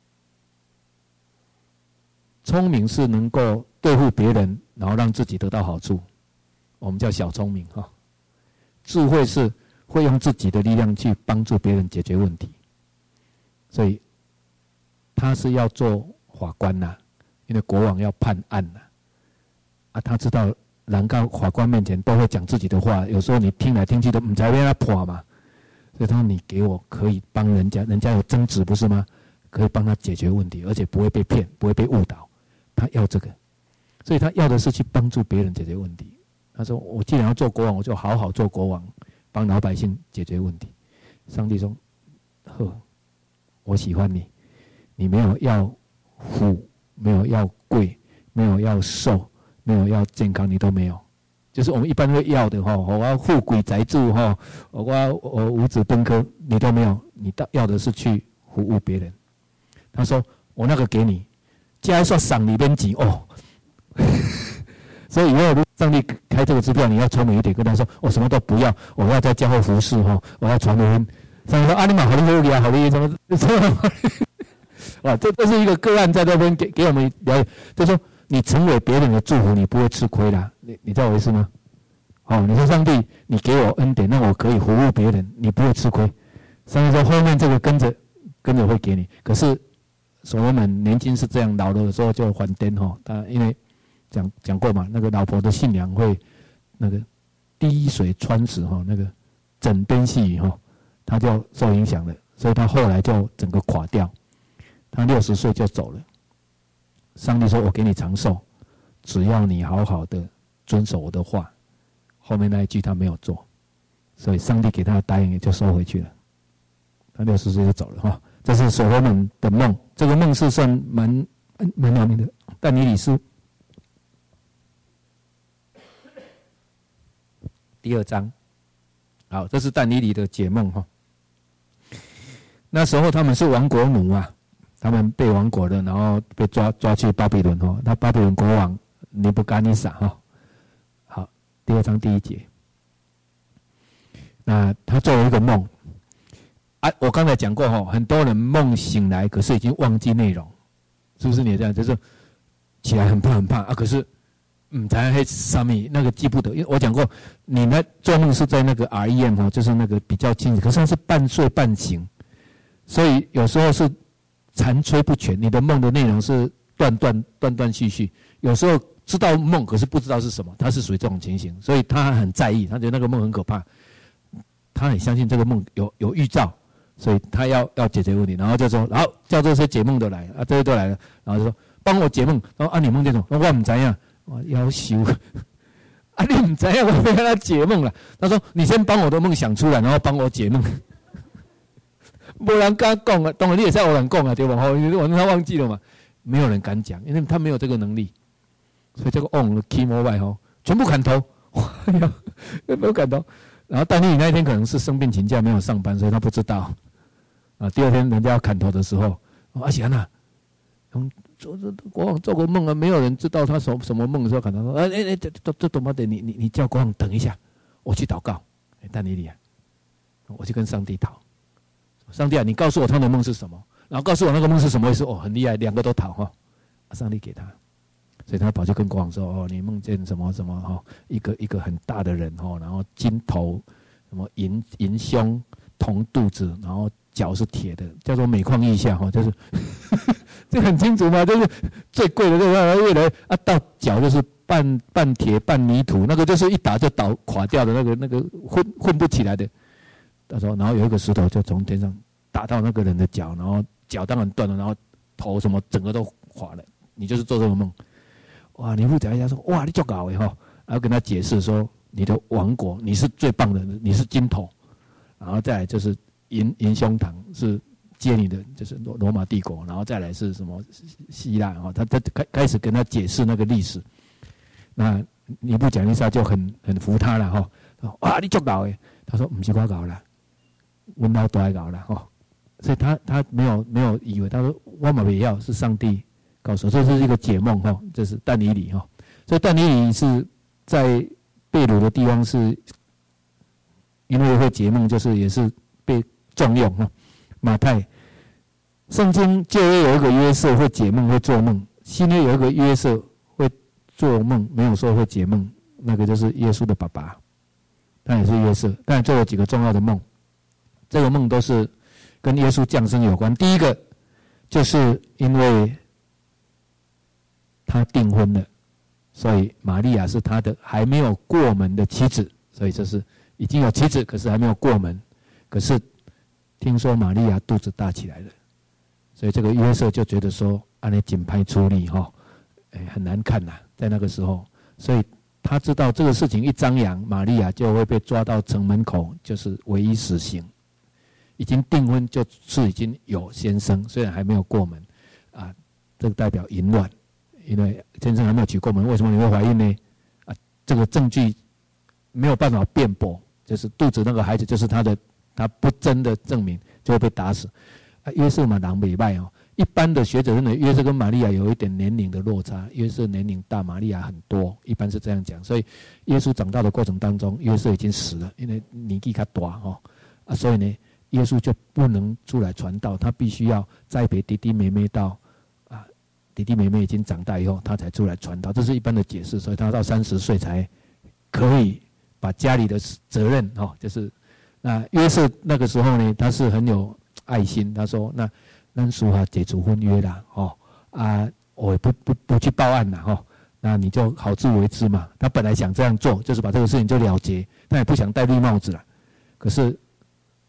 聪明是能够对付别人，然后让自己得到好处，我们叫小聪明哈。智慧是会用自己的力量去帮助别人解决问题。所以他是要做法官呐、啊，因为国王要判案呐、啊，啊，他知道人到法官面前都会讲自己的话，有时候你听来听去都唔知被他破嘛，所以他说你给我可以帮人家，人家有争执不是吗？可以帮他解决问题，而且不会被骗，不会被误导，他要这个，所以他要的是去帮助别人解决问题。他说我既然要做国王，我就好好做国王，帮老百姓解决问题。上帝说，呵。我喜欢你，你没有要富，没有要贵，没有要瘦，没有要健康，你都没有。就是我们一般会要的哈，我要富贵宅住哈，我要我五子登科，你都没有。你要的是去服务别人。他说我那个给你，既然说赏里边钱哦，所以以后上帝开这个支票，你要聪明一点，跟他说我什么都不要，我要在教会服侍哈，我要传福音。上帝说：“啊，你嘛好利益啊，好利益什么？哇，这这是一个个案，在这边给给我们了解，就说你成为别人的祝福，你不会吃亏啦。你你知道我意思吗？哦，你说上帝，你给我恩典，让我可以服务别人，你不会吃亏。上帝说后面这个跟着跟着会给你。可是所罗门年轻是这样，老了的时候就还颠哈。他因为讲讲过嘛，那个老婆的信仰会那个滴水穿石哈，那个枕边细语哈。” 他就受影响了，所以他后来就整个垮掉。他六十岁就走了。上帝说：“我给你长寿，只要你好好的遵守我的话。”后面那一句他没有做，所以上帝给他的答应也就收回去了。他六十岁就走了哈。这是所罗门的梦，这个梦是算蛮蛮有名的。但以理书第二章，好，这是但以理的解梦哈。那时候他们是亡国奴啊，他们被亡国了，然后被抓抓去巴比伦哈。那巴比伦国王尼布甲尼撒哈。好，第二章第一节。那他做了一个梦啊，我刚才讲过哈，很多人梦醒来，可是已经忘记内容，是不是你也这样？就是起来很怕很怕啊，可是嗯，才黑上面那个记不得，因为我讲过，你那做梦是在那个 R E M 哦，就是那个比较清醒，可是它是半睡半醒，所以有时候是残吹不全，你的梦的内容是断断断断续续，有时候知道梦，可是不知道是什么，他是属于这种情形，所以他很在意，他觉得那个梦很可怕，他很相信这个梦有有预兆。所以他要要解决问题，然后就说，然后叫这些解梦的来啊，这些都来了，然后就说帮我解梦。然后啊，你梦见什么？我不知道，我要求啊，你不知道，我被他解梦了。他说你先帮我的梦想出来，然后帮我解梦。没人敢讲啊，当然你也是有人讲啊，对吧？哦，你他忘记了嘛？没有人敢讲，因为他没有这个能力。所以这个 on key mobile 哦，全部砍头，哇，没有砍头。然后但以理那一天可能是生病请假没有上班，所以他不知道。啊，第二天人家要砍头的时候，阿贤呐，嗯，做这国王做过梦啊，没有人知道他什什么梦的时候砍头说，哎哎哎，这这这怎么的？你你你叫国王等一下，我去祷告。哎，但以理啊，我去跟上帝讨。上帝啊，你告诉我他的梦是什么，然后告诉我那个梦是什么意思。哦，很厉害，两个都讨哈。啊，上帝给他，所以他跑去跟国王说，哦，你梦见什么什么哈，一个一个很大的人哈，然后金头，什么银银胸，铜肚子，然后。脚是铁的，叫做每况愈下哈，就是这很清楚嘛，就是最贵的这个越来啊，到脚就是半半铁半泥土，那个就是一打就倒垮掉的那个那个混混不起来的。他说，然后有一个石头就从天上打到那个人的脚，然后脚当然断了，然后头什么整个都垮了。你就是做这个梦，哇！你不讲一下说，哇，你就搞哎哈，然后跟他解释说，你的王国你是最棒的，你是金头，然后再来就是。银银胸膛是接你的，就是罗罗马帝国，然后再来是什么希腊哈，他他开开始跟他解释那个历史，那尼布甲尼撒就很很服他了哈，哇你做搞诶，他说不是我搞啦，我老大来搞啦哈，所以他他没有没有以为，他说我嘛不要，是上帝告诉我，这是一个解梦哈，这是但以理哈，所以但以理是在被掳的地方是，因为会解梦，就是也是被。重用哈，马太，圣经旧约有一个约瑟会解梦会做梦，新约有一个约瑟会做梦，没有说会解梦，那个就是耶稣的爸爸，他也是约瑟，但做了几个重要的梦，这个梦都是跟耶稣降生有关。第一个就是因为他订婚了，所以玛利亚是他的还没有过门的妻子，所以这是已经有妻子，可是还没有过门，可是。听说玛利亚肚子大起来了，所以这个约瑟就觉得说，按你紧拍出力哈，哎很难看呐、啊，在那个时候，所以他知道这个事情一张扬，玛利亚就会被抓到城门口，就是唯一死刑。已经订婚就是已经有先生，虽然还没有过门，啊，这个代表淫乱，因为先生还没有娶过门，为什么你会怀孕呢？啊，这个证据没有办法辩驳，就是肚子那个孩子就是他的。他不真的证明就会被打死。啊，约瑟嘛，人袂歹哦。一般的学者认为约瑟跟玛利亚有一点年龄的落差，约瑟年龄大，玛利亚很多，一般是这样讲。所以耶稣长大的过程当中，约瑟已经死了，因为年纪较大哦。啊，所以呢，耶稣就不能出来传道，他必须要栽培弟弟妹妹到啊，弟弟妹妹已经长大以后，他才出来传道。这是一般的解释，所以他到三十岁才可以把家里的责任哦，就是。那约瑟那个时候呢，他是很有爱心。他说：“那咱属下解除婚约啦，哦啊，我不不不去报案啦，哦，那你就好自为之嘛。”他本来想这样做，就是把这个事情就了结，但也不想戴绿帽子了。可是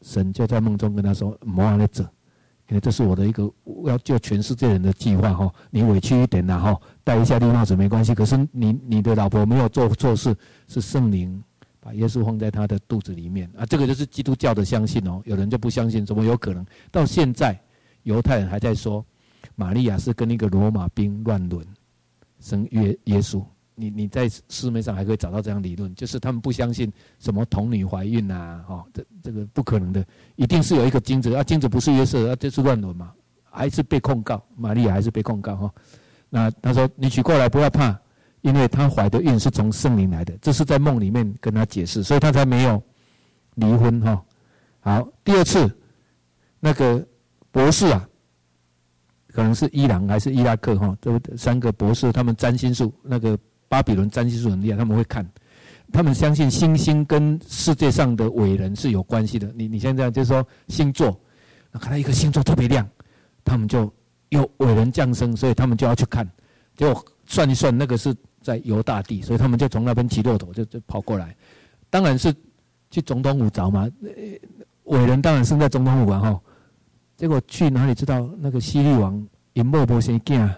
神就在梦中跟他说：“莫安尼做，因为这是我的一个要救全世界人的计划哈。你委屈一点啦哈，戴一下绿帽子没关系。可是你你的老婆没有做错事，是圣灵把耶稣放在他的肚子里面啊。这个就是基督教的相信哦。有人就不相信，怎么有可能？到现在犹太人还在说，玛利亚是跟一个罗马兵乱伦生耶耶稣。”你你在市面上还可以找到这样理论，就是他们不相信什么童女怀孕啊，哦，这这个不可能的，一定是有一个精子啊，精子不是约瑟，啊，这是乱伦嘛，还是被控告，玛利亚还是被控告哈、哦。那他说你娶过来不要怕，因为她怀的孕是从圣灵来的，这是在梦里面跟他解释，所以他才没有离婚哈、哦。好，第二次那个博士啊，可能是伊朗还是伊拉克哈、哦，这三个博士他们占星术那个。巴比伦占星术很厉害，他们会看，他们相信星星跟世界上的伟人是有关系的。你你现在就是说星座，看到一个星座特别亮，他们就有伟人降生，所以他们就要去看。结果算一算，那个是在犹大地，所以他们就从那边骑骆驼就就跑过来。当然是去总统府找嘛，伟人当然生在总统府啊哈。结果去哪里知道那个希律王因某无生囝。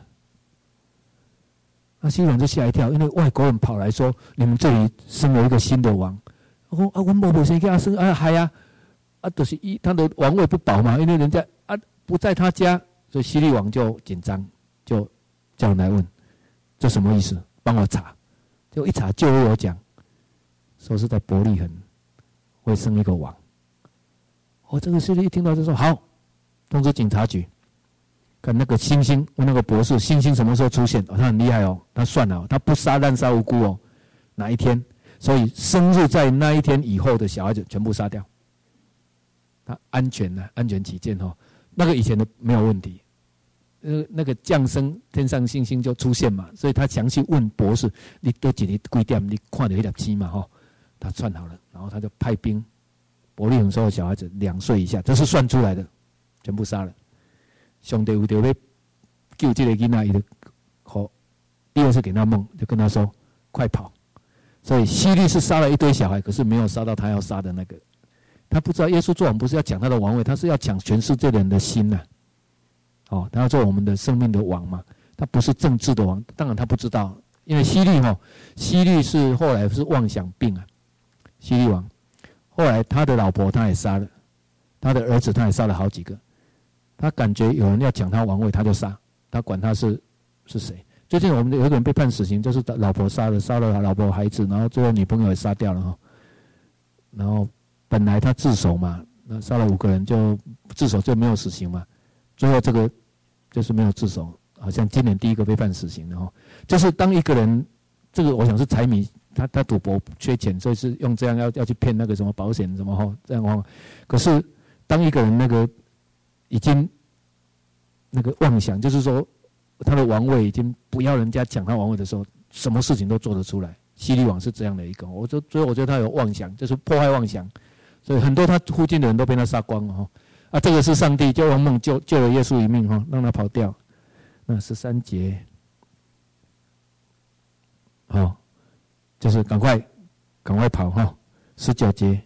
那希律王就吓一跳，因为外国人跑来说：“你们这里生了一个新的王。”我说：“啊，我某某谁给他生？啊，还呀，啊，都、就是一他的王位不保嘛，因为人家啊不在他家，所以希律王就紧张，就叫人来问，这什么意思？帮我查。就一查，就有讲，说是在伯利恒会生一个王。我、哦、这个希律一听到就说好，通知警察局。”看那个星星，问那个博士，星星什么时候出现？哦，他很厉害哦，他算了、哦，他不杀滥杀无辜哦，哪一天？所以生日在那一天以后的小孩子全部杀掉，他安全呢，安全起见哈、哦。那个以前的没有问题，呃，那个降生天上星星就出现嘛，所以他详细问博士，你都几年几点？你看到一粒星嘛哈、哦？他算好了，然后他就派兵，伯利恒所有小孩子两岁以下，这是算出来的，全部杀了。上帝为着要救这个囡仔，伊就好第二次给他梦，就跟他说：“快跑！”所以希律是杀了一堆小孩，可是没有杀到他要杀的那个。他不知道耶稣做王不是要抢他的王位，他是要抢全世界人的心呐、啊。哦，他要做我们的生命的王嘛，他不是政治的王。当然他不知道，因为希律哈、哦，希律是后来是妄想病啊，希律王。后来他的老婆他也杀了，他的儿子他也杀了好几个。他感觉有人要抢他王位，他就杀，他管他是是谁。最近我们有一个人被判死刑，就是老婆杀了，杀了老婆孩子，然后最后女朋友也杀掉了哈。然后本来他自首嘛，那杀了五个人就自首就没有死刑嘛，最后这个就是没有自首，好像今年第一个被判死刑的哈。就是当一个人，这个我想是财迷，他他赌博缺钱，所以是用这样要要去骗那个什么保险什么哈这样哈。可是当一个人那个。已经那个妄想，就是说他的王位已经不要人家抢他王位的时候，什么事情都做得出来。希律王是这样的一个，我就所以我觉得他有妄想，就是破坏妄想，所以很多他附近的人都被他杀光了哈。啊，这个是上帝就用梦救救了耶稣一命哈，让他跑掉。那十三节，好，就是赶快赶快跑哈。十九节。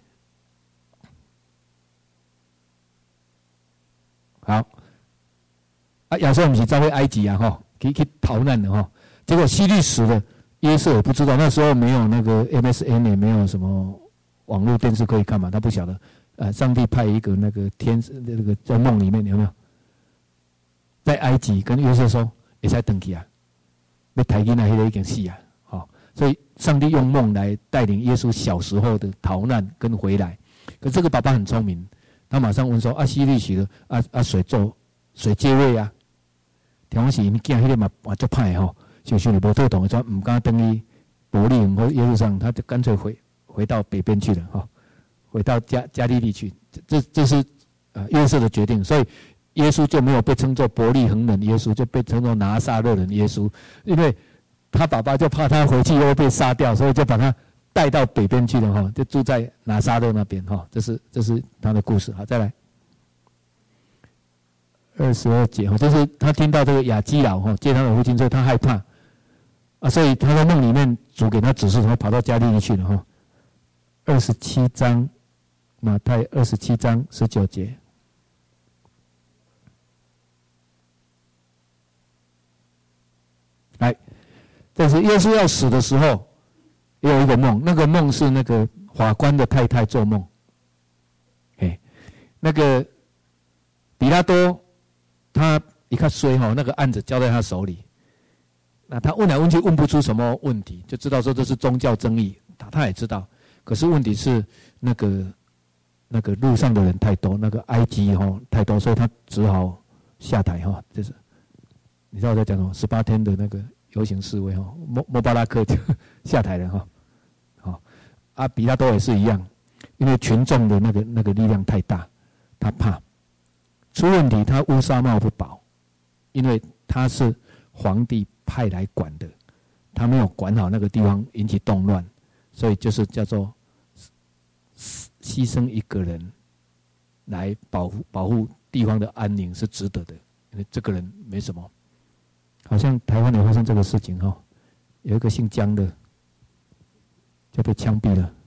好，啊，亚瑟不是召回埃及啊，哈，去去逃难的哈。结果希律死了，约瑟也不知道，那时候没有那个 M S N， 也没有什么网络电视可以看嘛，他不晓得。呃，上帝派一个那个天使，那个在梦里面有没有？在埃及跟约瑟说，会使回去啊，要抬囡仔迄个已经死啊，好，所以上帝用梦来带领耶稣小时候的逃难跟回来。可这个爸爸很聪明。他马上问说：“啊，希律死了，啊啊，谁做谁接位啊？听讲是因囝迄个嘛嘛足歹吼，想想你无特懂，说唔敢等于伯利恒或耶路撒冷，他就干脆回回到北边去了哈，回到加加利利去。这这是啊约瑟的决定，所以耶稣就没有被称作伯利恒人耶稣，就被称作拿撒勒人耶稣，因为他爸爸就怕他回去又被杀掉，所以就把他。”带到北边去了哈，就住在拿撒勒那边哈，这是这是他的故事。好，再来二十二节哈，就是他听到这个亚基老哈接他的父亲之后，他害怕啊，所以他在梦里面主给他指示，他跑到加利利去了哈。二十七章马太二十七章十九节。来，但是耶稣要死的时候，也有一个梦，那个梦是那个法官的太太做梦。哎，那个比拉多，他一看衰哈，那个案子交在他手里，那他问来问去问不出什么问题，就知道说这是宗教争议，他他也知道，可是问题是那个那个路上的人太多，那个埃及哈太多，所以他只好下台哈，就是。你知道我在讲什么？十八天的那个游行示威哈，莫莫巴拉克就下台了哈。好，啊，比拉多也是一样，因为群众的那个那个力量太大，他怕出问题，他乌纱帽不保，因为他是皇帝派来管的，他没有管好那个地方，引起动乱，所以就是叫做牺牲一个人来保护保护地方的安宁是值得的，因为这个人没什么。好像台湾也发生这个事情哈，有一个姓江的就被枪毙了，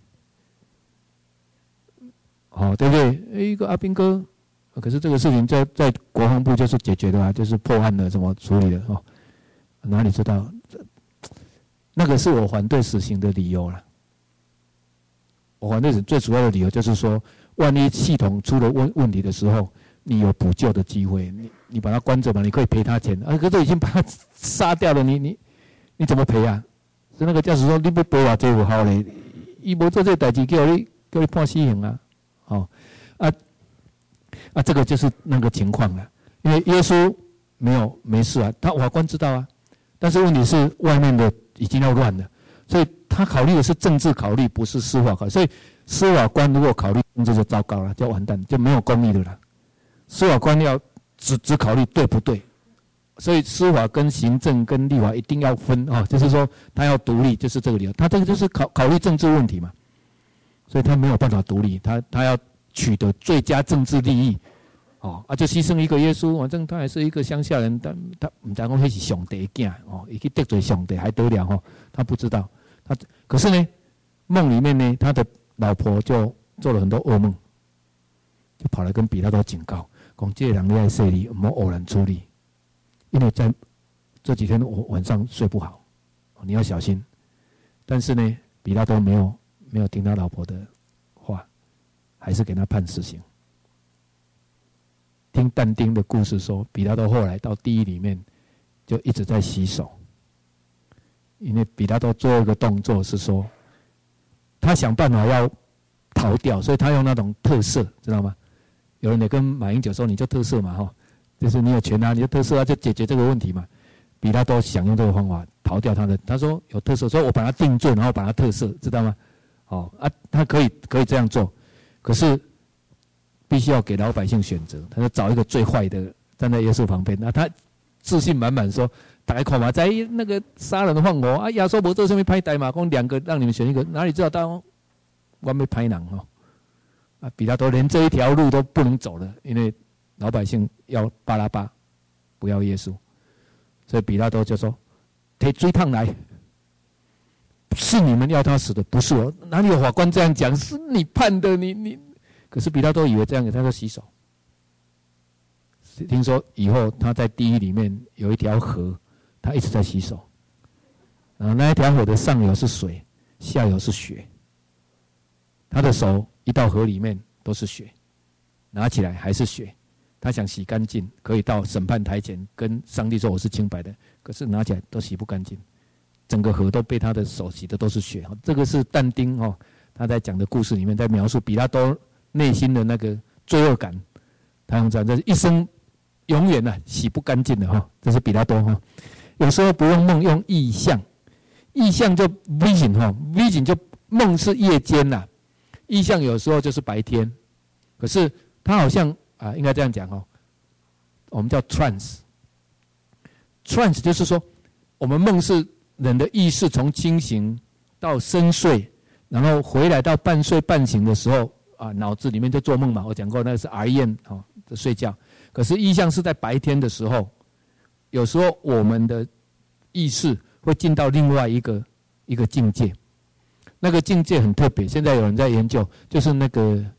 好，对不对？一个阿兵哥，可是这个事情在在国防部就是解决的啊，就是破案的，怎么处理的哦？哪里知道？那个是我反对死刑的理由啦。我反对死最主要的理由就是说，万一系统出了问问题的时候，你有补救的机会，你你把他关着嘛，你可以赔他钱，啊，可是已经把他杀掉了，你你你怎么赔啊？是那个驾驶说你不赔我这有好嘞，伊无做这代志叫你叫你判死刑啊，哦，啊啊，这个就是那个情况了，因为耶稣没有没事啊，他法官知道啊，但是问题是外面的已经要乱了，所以他考虑的是政治考虑，不是司法考虑，所以司法官如果考虑政治就糟糕了，就完蛋，就没有公义的了。司法官要只只考虑对不对，所以司法跟行政跟立法一定要分哦，就是说他要独立，就是这个理由。他这个就是考考虑政治问题嘛，所以他没有办法独立，他他要取得最佳政治利益，哦啊就牺牲一个耶稣，反正他还是一个乡下人，但他唔知讲那是上帝的囝哦，伊去得罪上帝还得了哈、哦？他不知道，他可是呢，梦里面呢，他的老婆就做了很多噩梦，就跑来跟比拉多警告。讲这个人你要细腻，唔好偶然处理，因为在这几天我晚上睡不好，你要小心。但是呢，比拉多没有没有听他老婆的话，还是给他判死刑。听但丁的故事说，比拉多后来到地狱里面就一直在洗手，因为比拉多做一个动作是说，他想办法要逃掉，所以他用那种特色，知道吗？有人也跟马英九说，你就特色嘛，哈，就是你有权啊，你就特色啊，就解决这个问题嘛。比拉多想用这个方法逃掉他的，他说有特色，所以我把他定罪，然后把他特色，知道吗？哦啊，他可以可以这样做，可是必须要给老百姓选择，他就找一个最坏的站在耶稣旁边，那他自信满满说，大家看嘛，在那个杀人放火啊，亚索伯做什么拍代嘛，讲两个让你们选一个，哪里知道当我没拍人哦。啊，比拉多连这一条路都不能走了，因为老百姓要巴拉巴，不要耶稣，所以比拉多就说：“提追烫来，是你们要他死的，不是我。哪里有法官这样讲？是你判的，你你。”可是比拉多以为这样，他说洗手。听说以后他在地狱里面有一条河，他一直在洗手，然后那一条河的上游是水，下游是血，他的手一到河里面都是血，拿起来还是血。他想洗干净，可以到审判台前跟上帝说我是清白的，可是拿起来都洗不干净，整个河都被他的手洗的都是血。这个是但丁哦，他在讲的故事里面在描述比拉多内心的那个罪恶感。他用这样，这是一生永远啊洗不干净的哈，这是比拉多哈。有时候不用梦，用意象，意象就 vision 哈 ，vision 就梦是夜间呐。意象有时候就是白天，可是它好像啊，应该这样讲哦，我们叫 trance。trance 就是说，我们梦是人的意识从清醒到深睡，然后回来到半睡半醒的时候啊，脑子里面就做梦嘛。我讲过那个是 R E M 哦，睡觉。可是意象是在白天的时候，有时候我们的意识会进到另外一个一个境界。那个境界很特别，现在有人在研究，就是那个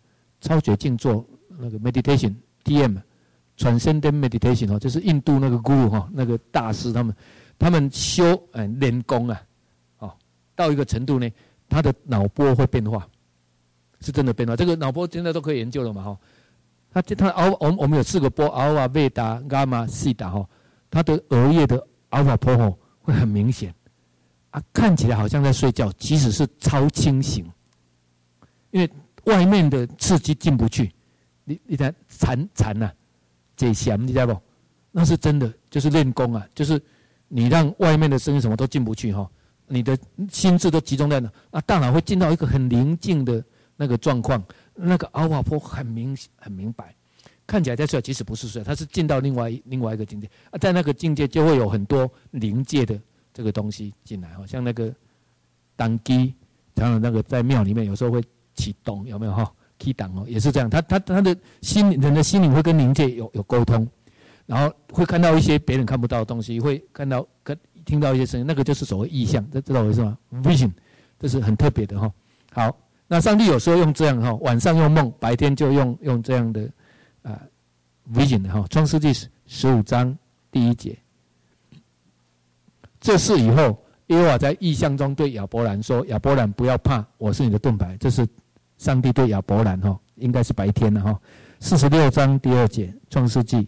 超觉静坐那个 meditation T M。Transcendent meditation 哦，就是印度那个 guru 哈，那个大师他们，他们修呃练功啊，哦，到一个程度呢，他的脑波会变化，是真的变化。这个脑波现在都可以研究了嘛哈。他他阿我们我们有四个波，阿尔法、贝塔、伽马、西塔哈，他的额叶的阿尔法波吼会很明显，啊，看起来好像在睡觉，其实是超清醒，因为外面的刺激进不去，你你看禅禅呐。解弦，你知道不？那是真的，就是练功啊，就是你让外面的声音什么都进不去哈，你的心智都集中在那，啊，大脑会进到一个很宁静的那个状况，那个阿瓦波很明很明白，看起来在睡，其实不是睡，它是进到另外另外一个境界啊，在那个境界就会有很多灵界的这个东西进来，好像那个当机，常常那个在庙里面有时候会启动，有没有哈？Key 档哦，也是这样，他他他的心人的心灵会跟灵界有有沟通，然后会看到一些别人看不到的东西，会看到跟听到一些声音，那个就是所谓意象，这知道我意思吗 ？Vision， 这是很特别的哈。好，那上帝有时候用这样哈，晚上用梦，白天就用用这样的啊、呃、Vision 哈。创世纪十五章第一节，这事以后，耶和华在异象中对亚伯兰说：“亚伯兰，不要怕，我是你的盾牌。”这是上帝对亚伯兰哈，应该是白天了哈。四十六章第二节，创世纪。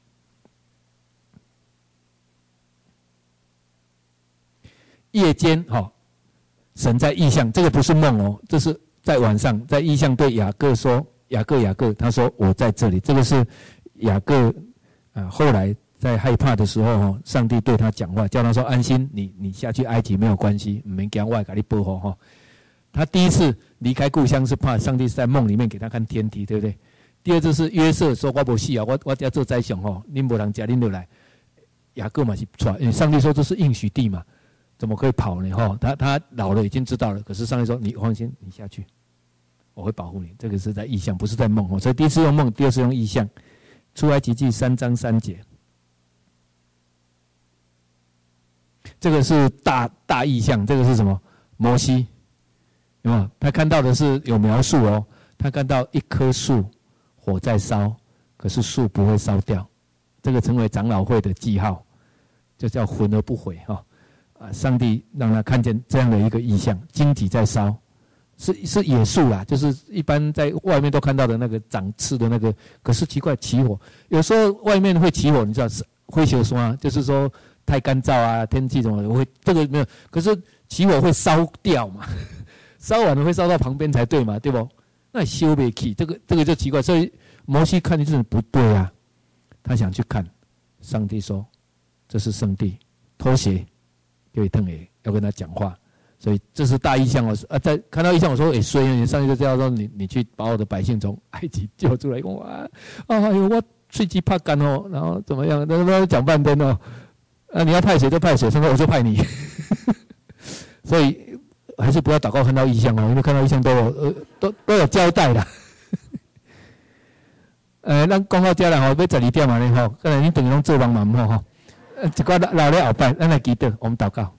夜间哈，神在异象，这个不是梦哦，这是在晚上，在异象对雅各说：“雅各，雅各，他说我在这里。”这个是雅各啊，后来在害怕的时候哈，上帝对他讲话，叫他说：“安心，你你下去埃及没有关系，唔免惊，我给你保护哈。”他第一次离开故乡是怕上帝是在梦里面给他看天体，对不对？第二次是约瑟说：“我不死啊，我我要做宰相哦，恁没人家恁就来。”雅各嘛是出来，因为上帝说这是应许地嘛，怎么可以跑呢？哈，他他老了已经知道了，可是上帝说：“你放心，你下去，我会保护你。”这个是在异象，不是在梦哦。所以第一次用梦，第二次用异象。出埃及记三章三节，这个是大大异象，这个是什么？摩西。有没有？他看到的是有描述哦，他看到一棵树火在烧，可是树不会烧掉，这个成为长老会的记号，就叫魂而不毁哈、哦。啊，上帝让他看见这样的一个意象，荆棘在烧，是是野树啦，就是一般在外面都看到的那个长刺的那个，可是奇怪起火，有时候外面会起火，你知道是灰球霜，就是说太干燥啊，天气怎么会这个没有，可是起火会烧掉嘛。烧完了会烧到旁边才对嘛，对不？那修不起，这个这个就奇怪。所以摩西看就是不对啊，他想去看，上帝说这是圣地，拖鞋给你腾诶，要跟他讲话。所以这是大异象哦。啊，在看到异象，我说诶，所以上帝就这样说，你你去把我的百姓从埃及救出来。我啊，哎呦，我喙齿怕干哦，然后怎么样？那那讲半天哦。啊，你要派谁就派谁，现在我就派你。所以。还是不要祷告看到异象哦，因为看到异象都有呃都都有交代的。呃，咱讲到这了吼，要十二点嘛咧吼，可能你等于拢做帮忙吼吼。呃，一寡老咧后摆，咱来祈祷，我们祷告。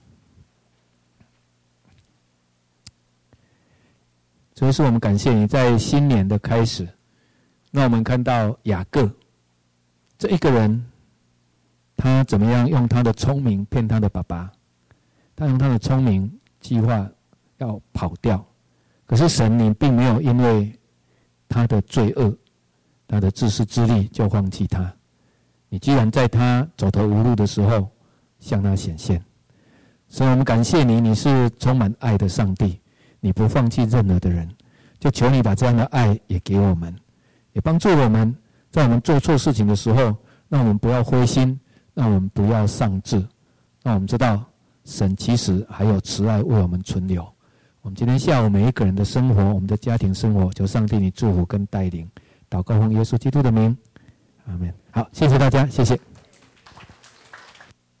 主要是我们感谢你在新年的开始，那我们看到雅各这一个人，他怎么样用他的聪明骗他的爸爸，他用他的聪明计划。要跑掉，可是神你并没有因为他的罪恶、他的自私自利就放弃他。你既然在他走投无路的时候向他显现，所以我们感谢你，你是充满爱的上帝，你不放弃任何的人，就求你把这样的爱也给我们，也帮助我们在我们做错事情的时候，让我们不要灰心，让我们不要丧志，让我们知道神其实还有慈爱为我们存留。我们今天下午每一个人的生活，我们的家庭生活，求上帝你祝福跟带领，祷告奉耶稣基督的名，阿们。好，谢谢大家，谢谢。